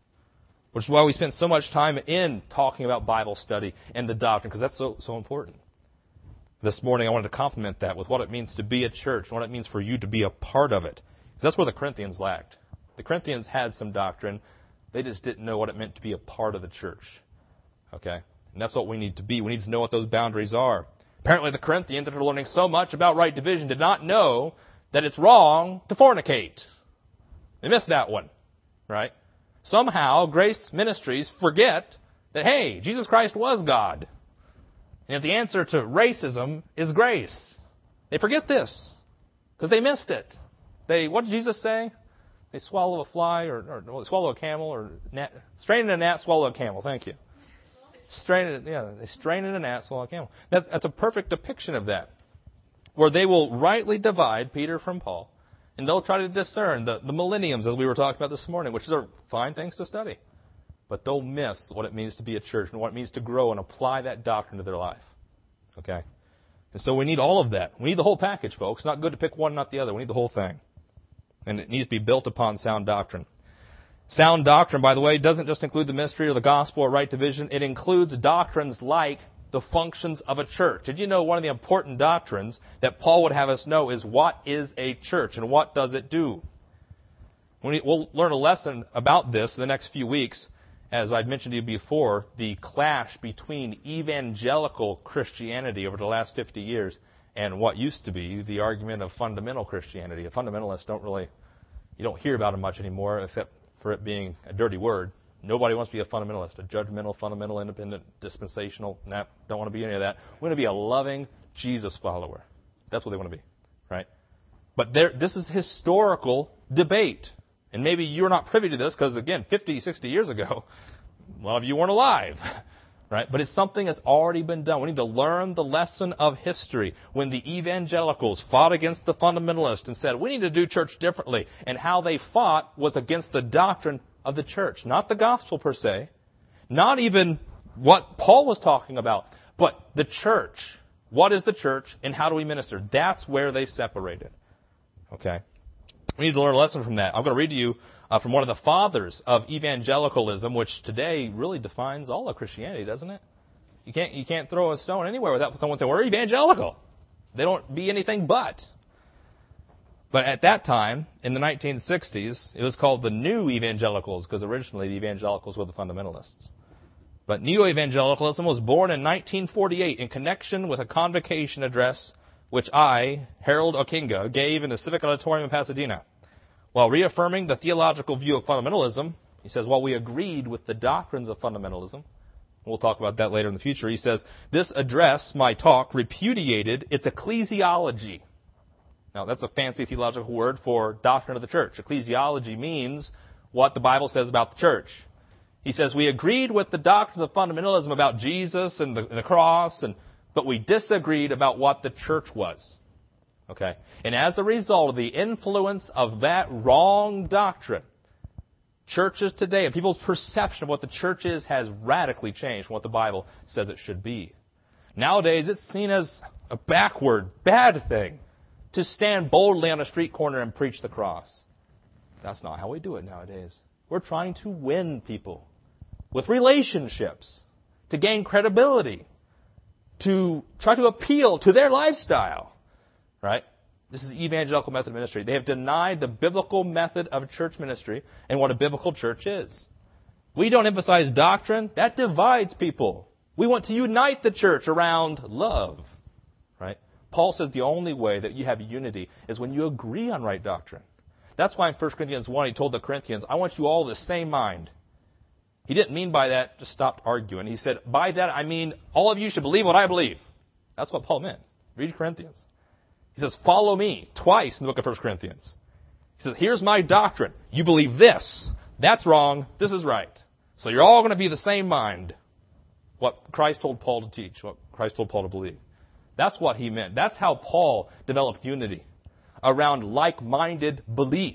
Which is why we spend so much time in talking about Bible study and the doctrine, because that's so, so important. This morning I wanted to complement that with what it means to be a church and what it means for you to be a part of it. Because that's where the Corinthians lacked. The Corinthians had some doctrine. They just didn't know what it meant to be a part of the church. Okay? And that's what we need to be. We need to know what those boundaries are. Apparently the Corinthians, that are learning so much about right division, did not know that it's wrong to fornicate. They missed that one. Right? Somehow, grace ministries forget that, hey, Jesus Christ was God. And if the answer to racism is grace, they forget this because they missed it. They, what did Jesus say? They swallow a fly or, or, or swallow a camel or gnat, strain in a gnat, swallow a camel. Thank you. Strain it, yeah, they strain in a gnat, swallow a camel. That's, that's a perfect depiction of that, where they will rightly divide Peter from Paul, and they'll try to discern the, the millenniums, as we were talking about this morning, which are fine things to study. But they'll miss what it means to be a church and what it means to grow and apply that doctrine to their life. Okay? And so we need all of that. We need the whole package, folks. It's not good to pick one, not the other. We need the whole thing. And it needs to be built upon sound doctrine. Sound doctrine, by the way, doesn't just include the mystery or the gospel or right division. It includes doctrines like the functions of a church. Did you know one of the important doctrines that Paul would have us know is what is a church and what does it do? We'll learn a lesson about this in the next few weeks. As I've mentioned to you before, the clash between evangelical Christianity over the last fifty years and what used to be the argument of fundamental Christianity. The fundamentalists don't really, you don't hear about them much anymore, except for it being a dirty word. Nobody wants to be a fundamentalist, a judgmental, fundamental, independent, dispensational. Nah, don't want to be any of that. We want to be a loving Jesus follower. That's what they want to be, right? But there, this is historical debate. And maybe you're not privy to this because, again, fifty, sixty years ago, a lot of you weren't alive, right? But it's something that's already been done. We need to learn the lesson of history when the evangelicals fought against the fundamentalists and said, we need to do church differently. And how they fought was against the doctrine of the church, not the gospel per se, not even what Paul was talking about, but the church. What is the church and how do we minister? That's where they separated. Okay? We need to learn a lesson from that. I'm going to read to you uh, from one of the fathers of evangelicalism, which today really defines all of Christianity, doesn't it? You can't you can't throw a stone anywhere without someone saying, we're evangelical. They don't be anything but. But at that time, in the nineteen sixties, it was called the New Evangelicals, because originally the evangelicals were the fundamentalists. But neo-evangelicalism was born in nineteen forty-eight in connection with a convocation address which I, Harold Okinga, gave in the Civic Auditorium in Pasadena. While reaffirming the theological view of fundamentalism, He says, while we agreed with the doctrines of fundamentalism, we'll talk about that later in the future, he says, this address, my talk, repudiated its ecclesiology. Now, that's a fancy theological word for doctrine of the church. Ecclesiology means what the Bible says about the church. He says, we agreed with the doctrines of fundamentalism about Jesus and the, and the cross, and, but we disagreed about what the church was. Okay? And as a result of the influence of that wrong doctrine, churches today and people's perception of what the church is has radically changed from what the Bible says it should be. Nowadays, it's seen as a backward, bad thing to stand boldly on a street corner and preach the cross. That's not how we do it nowadays. We're trying to win people with relationships, to gain credibility, to try to appeal to their lifestyle. Right? This is evangelical method of ministry. They have denied the biblical method of church ministry and what a biblical church is. We don't emphasize doctrine. That divides people. We want to unite the church around love. Right? Paul says the only way that you have unity is when you agree on right doctrine. That's why in First Corinthians one he told the Corinthians, I want you all of the same mind. He didn't mean by that just stop arguing. He said, by that I mean all of you should believe what I believe. That's what Paul meant. Read Corinthians. He says, follow me, twice in the book of First Corinthians. He says, here's my doctrine. You believe this. That's wrong. This is right. So you're all going to be the same mind. What Christ told Paul to teach, what Christ told Paul to believe. That's what he meant. That's how Paul developed unity. Around like-minded belief.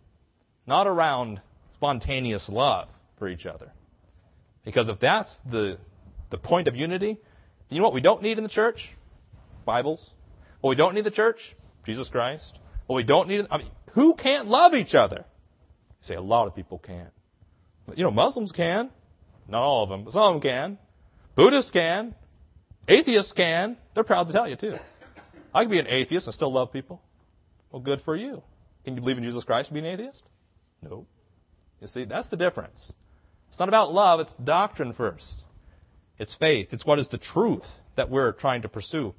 Not around spontaneous love for each other. Because if that's the, the point of unity, you know what we don't need in the church? Bibles. What we don't need in the church? Jesus Christ. What we don't need, I mean, who can't love each other? You say a lot of people can't. You know, Muslims can. Not all of them, but some of them can. Buddhists can. Atheists can. They're proud to tell you, too. I can be an atheist and still love people. Well, good for you. Can you believe in Jesus Christ and be an atheist? No. You see, that's the difference. It's not about love, it's doctrine first. It's faith. It's what is the truth that we're trying to pursue.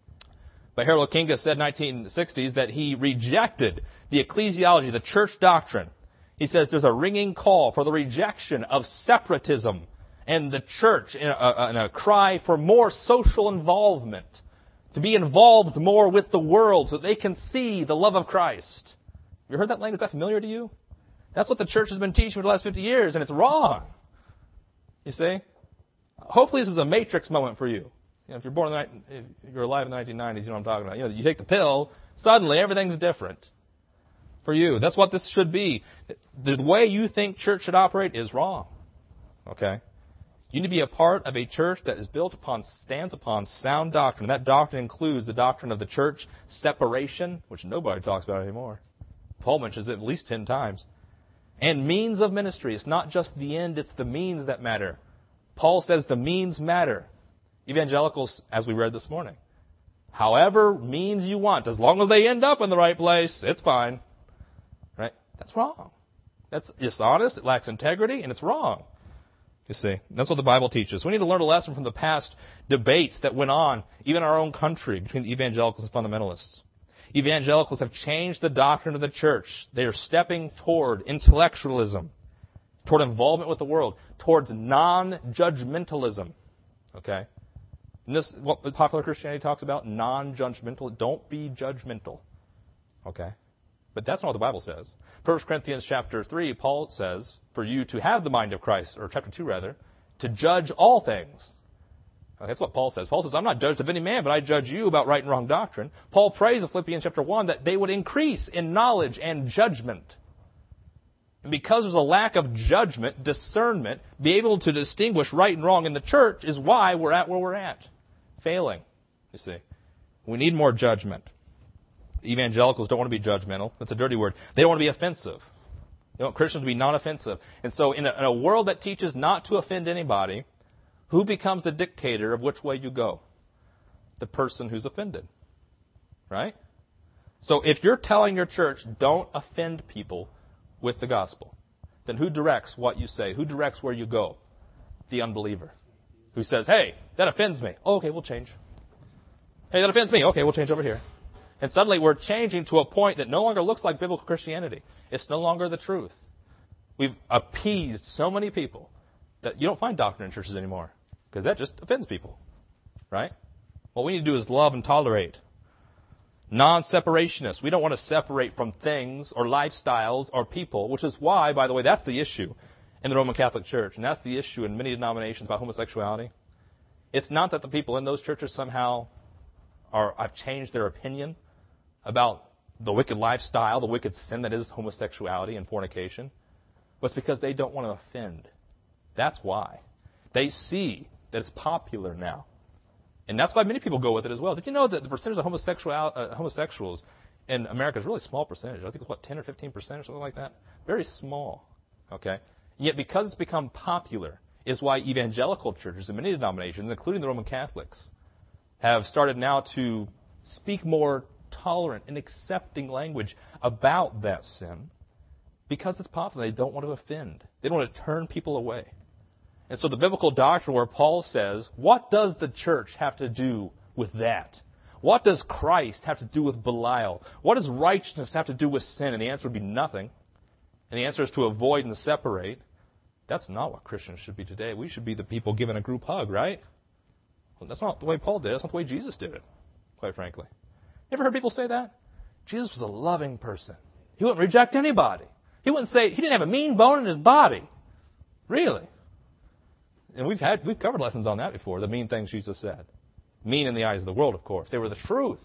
But Harold Kinga said in the nineteen sixties that he rejected the ecclesiology, the church doctrine. He says there's a ringing call for the rejection of separatism and the church in a, in a cry for more social involvement, to be involved more with the world so that they can see the love of Christ. Have you heard that language? Is that familiar to you? That's what the church has been teaching for the last fifty years, and it's wrong. You see? Hopefully this is a matrix moment for you. You know, if you're born in the, if you're alive in the nineteen nineties, you know what I'm talking about. You know, you take the pill, suddenly everything's different for you. That's what this should be. The way you think church should operate is wrong. Okay? You need to be a part of a church that is built upon, stands upon sound doctrine. That doctrine includes the doctrine of the church separation, which nobody talks about anymore. Paul mentions it at least ten times. And means of ministry. It's not just the end, it's the means that matter. Paul says the means matter. Evangelicals, as we read this morning. However means you want, as long as they end up in the right place, it's fine. Right? That's wrong. That's dishonest, it lacks integrity, and it's wrong. You see, that's what the Bible teaches. We need to learn a lesson from the past debates that went on, even in our own country, between the evangelicals and fundamentalists. Evangelicals have changed the doctrine of the church. They are stepping toward intellectualism, toward involvement with the world, towards non-judgmentalism. Okay? And this, what popular Christianity talks about, non-judgmental. Don't be judgmental. Okay? But that's not what the Bible says. First Corinthians chapter three, Paul says, for you to have the mind of Christ, or chapter two rather, to judge all things. Okay, that's what Paul says. Paul says, I'm not judged of any man, but I judge you about right and wrong doctrine. Paul prays in Philippians chapter one that they would increase in knowledge and judgment. And because there's a lack of judgment, discernment, be able to distinguish right and wrong in the church is why we're at where we're at. Failing, you see. We need more judgment. Evangelicals don't want to be judgmental. That's a dirty word. They don't want to be offensive. They want Christians to be non-offensive. And so in a, in a world that teaches not to offend anybody, who becomes the dictator of which way you go? The person who's offended. Right? So if you're telling your church, don't offend people with the gospel, then who directs what you say? Who directs where you go? The unbeliever. Who says, hey, that offends me. Oh, okay, we'll change. Hey, that offends me. Okay, we'll change over here. And suddenly we're changing to a point that no longer looks like biblical Christianity. It's no longer the truth. We've appeased so many people that you don't find doctrine in churches anymore because that just offends people, right? What we need to do is love and tolerate. Non-separationists. We don't want to separate from things or lifestyles or people, which is why, by the way, that's the issue in the Roman Catholic Church. And that's the issue in many denominations about homosexuality. It's not that the people in those churches somehow are have changed their opinion about the wicked lifestyle, the wicked sin that is homosexuality and fornication. But it's because they don't want to offend. That's why. They see that it's popular now. And that's why many people go with it as well. Did you know that the percentage of homosexual, uh, homosexuals in America is really a small percentage? I think it's, what, ten or fifteen percent or something like that? Very small. Okay? Yet because it's become popular is why evangelical churches in many denominations, including the Roman Catholics, have started now to speak more tolerant and accepting language about that sin because it's popular. They don't want to offend. They don't want to turn people away. And so the biblical doctrine where Paul says, what does the church have to do with that? What does Christ have to do with Belial? What does righteousness have to do with sin? And the answer would be nothing. And the answer is to avoid and separate. That's not what Christians should be today. We should be the people giving a group hug, right? Well, that's not the way Paul did it. That's not the way Jesus did it, quite frankly. You ever heard people say that? Jesus was a loving person. He wouldn't reject anybody. He wouldn't say, he didn't have a mean bone in his body. Really? And we've had we've covered lessons on that before, the mean things Jesus said. Mean in the eyes of the world, of course. They were the truth.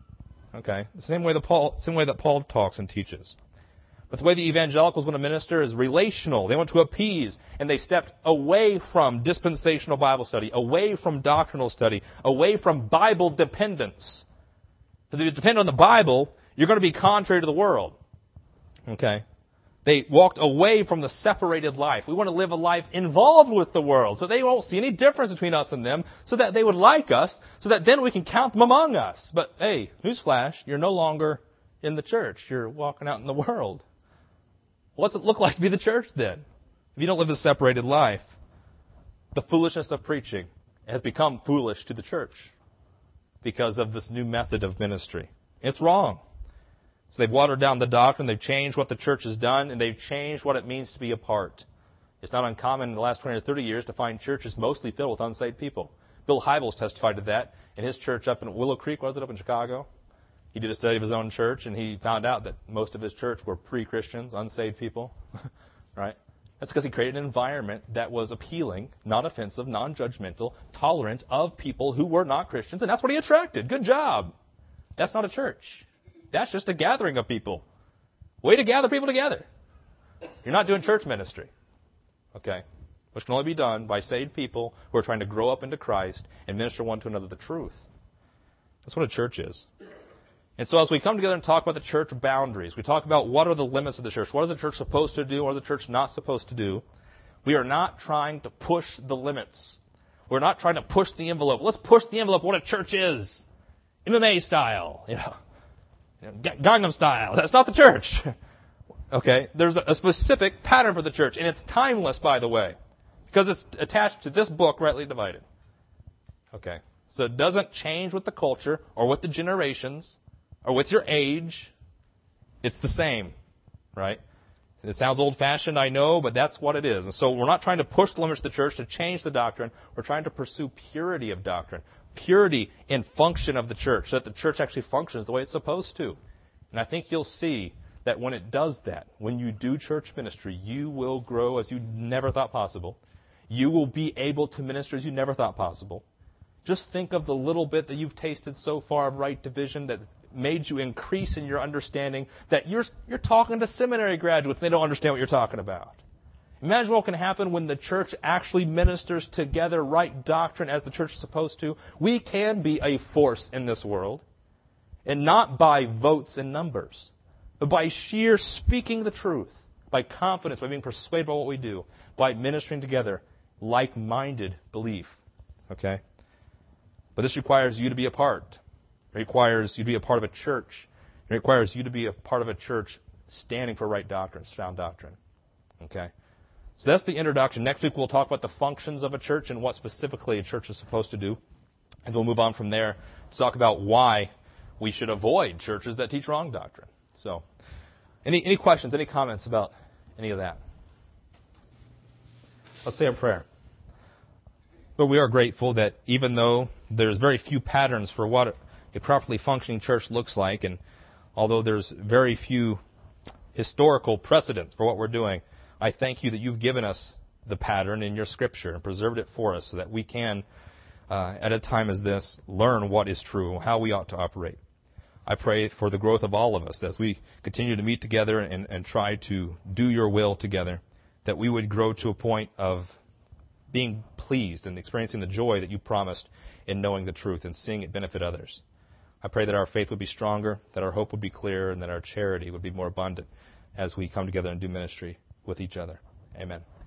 Okay? The same way that Paul, same way that Paul talks and teaches. But the way the evangelicals want to minister is relational. They want to appease, and they stepped away from dispensational Bible study, away from doctrinal study, away from Bible dependence. Because if you depend on the Bible, you're going to be contrary to the world. Okay? They walked away from the separated life. We want to live a life involved with the world so they won't see any difference between us and them, so that they would like us, so that then we can count them among us. But hey, newsflash, you're no longer in the church. You're walking out in the world. What's it look like to be the church then? If you don't live a separated life, the foolishness of preaching has become foolish to the church because of this new method of ministry. It's wrong. So they've watered down the doctrine, they've changed what the church has done, and they've changed what it means to be a part. It's not uncommon in the last twenty or thirty years to find churches mostly filled with unsaved people. Bill Hybels testified to that in his church up in Willow Creek, was it, up in Chicago? He did a study of his own church, and he found out that most of his church were pre-Christians, unsaved people. Right? That's because he created an environment that was appealing, not offensive, non-judgmental, tolerant of people who were not Christians, and that's what he attracted. Good job. That's not a church. That's just a gathering of people. Way to gather people together. You're not doing church ministry. Okay? Which can only be done by saved people who are trying to grow up into Christ and minister one to another the truth. That's what a church is. And so as we come together and talk about the church boundaries, we talk about what are the limits of the church. What is the church supposed to do? What is the church not supposed to do? We are not trying to push the limits. We're not trying to push the envelope. Let's push the envelope of what a church is. M M A style. You know. Gangnam style. That's not the church. Okay? There's a specific pattern for the church, and it's timeless, by the way, because it's attached to this book, Rightly Divided. Okay? So it doesn't change with the culture or with the generations or with your age. It's the same, right? It sounds old-fashioned, I know, but that's what it is. And so we're not trying to push the limits of the church to change the doctrine. We're trying to pursue purity of doctrine. Purity in function of the church, so that the church actually functions the way it's supposed to. And I think you'll see that when it does that, when you do church ministry, you will grow as you never thought possible. You will be able to minister as you never thought possible. Just think of the little bit that you've tasted so far of right division that made you increase in your understanding, that you're, you're talking to seminary graduates and they don't understand what you're talking about. Imagine what can happen when the church actually ministers together right doctrine as the church is supposed to. We can be a force in this world, and not by votes and numbers, but by sheer speaking the truth, by confidence, by being persuaded by what we do, by ministering together, like-minded belief. Okay? But this requires you to be a part. It requires you to be a part of a church. It requires you to be a part of a church standing for right doctrine, sound doctrine. Okay? So that's the introduction. Next week we'll talk about the functions of a church and what specifically a church is supposed to do. And we'll move on from there to talk about why we should avoid churches that teach wrong doctrine. So, any any questions, any comments about any of that? Let's say a prayer. But we are grateful that even though there's very few patterns for what a properly functioning church looks like, and although there's very few historical precedents for what we're doing, I thank you that you've given us the pattern in your Scripture and preserved it for us so that we can, uh, at a time as this, learn what is true, how we ought to operate. I pray for the growth of all of us as we continue to meet together and, and try to do your will together, that we would grow to a point of being pleased and experiencing the joy that you promised in knowing the truth and seeing it benefit others. I pray that our faith would be stronger, that our hope would be clearer, and that our charity would be more abundant as we come together and do ministry with each other. Amen.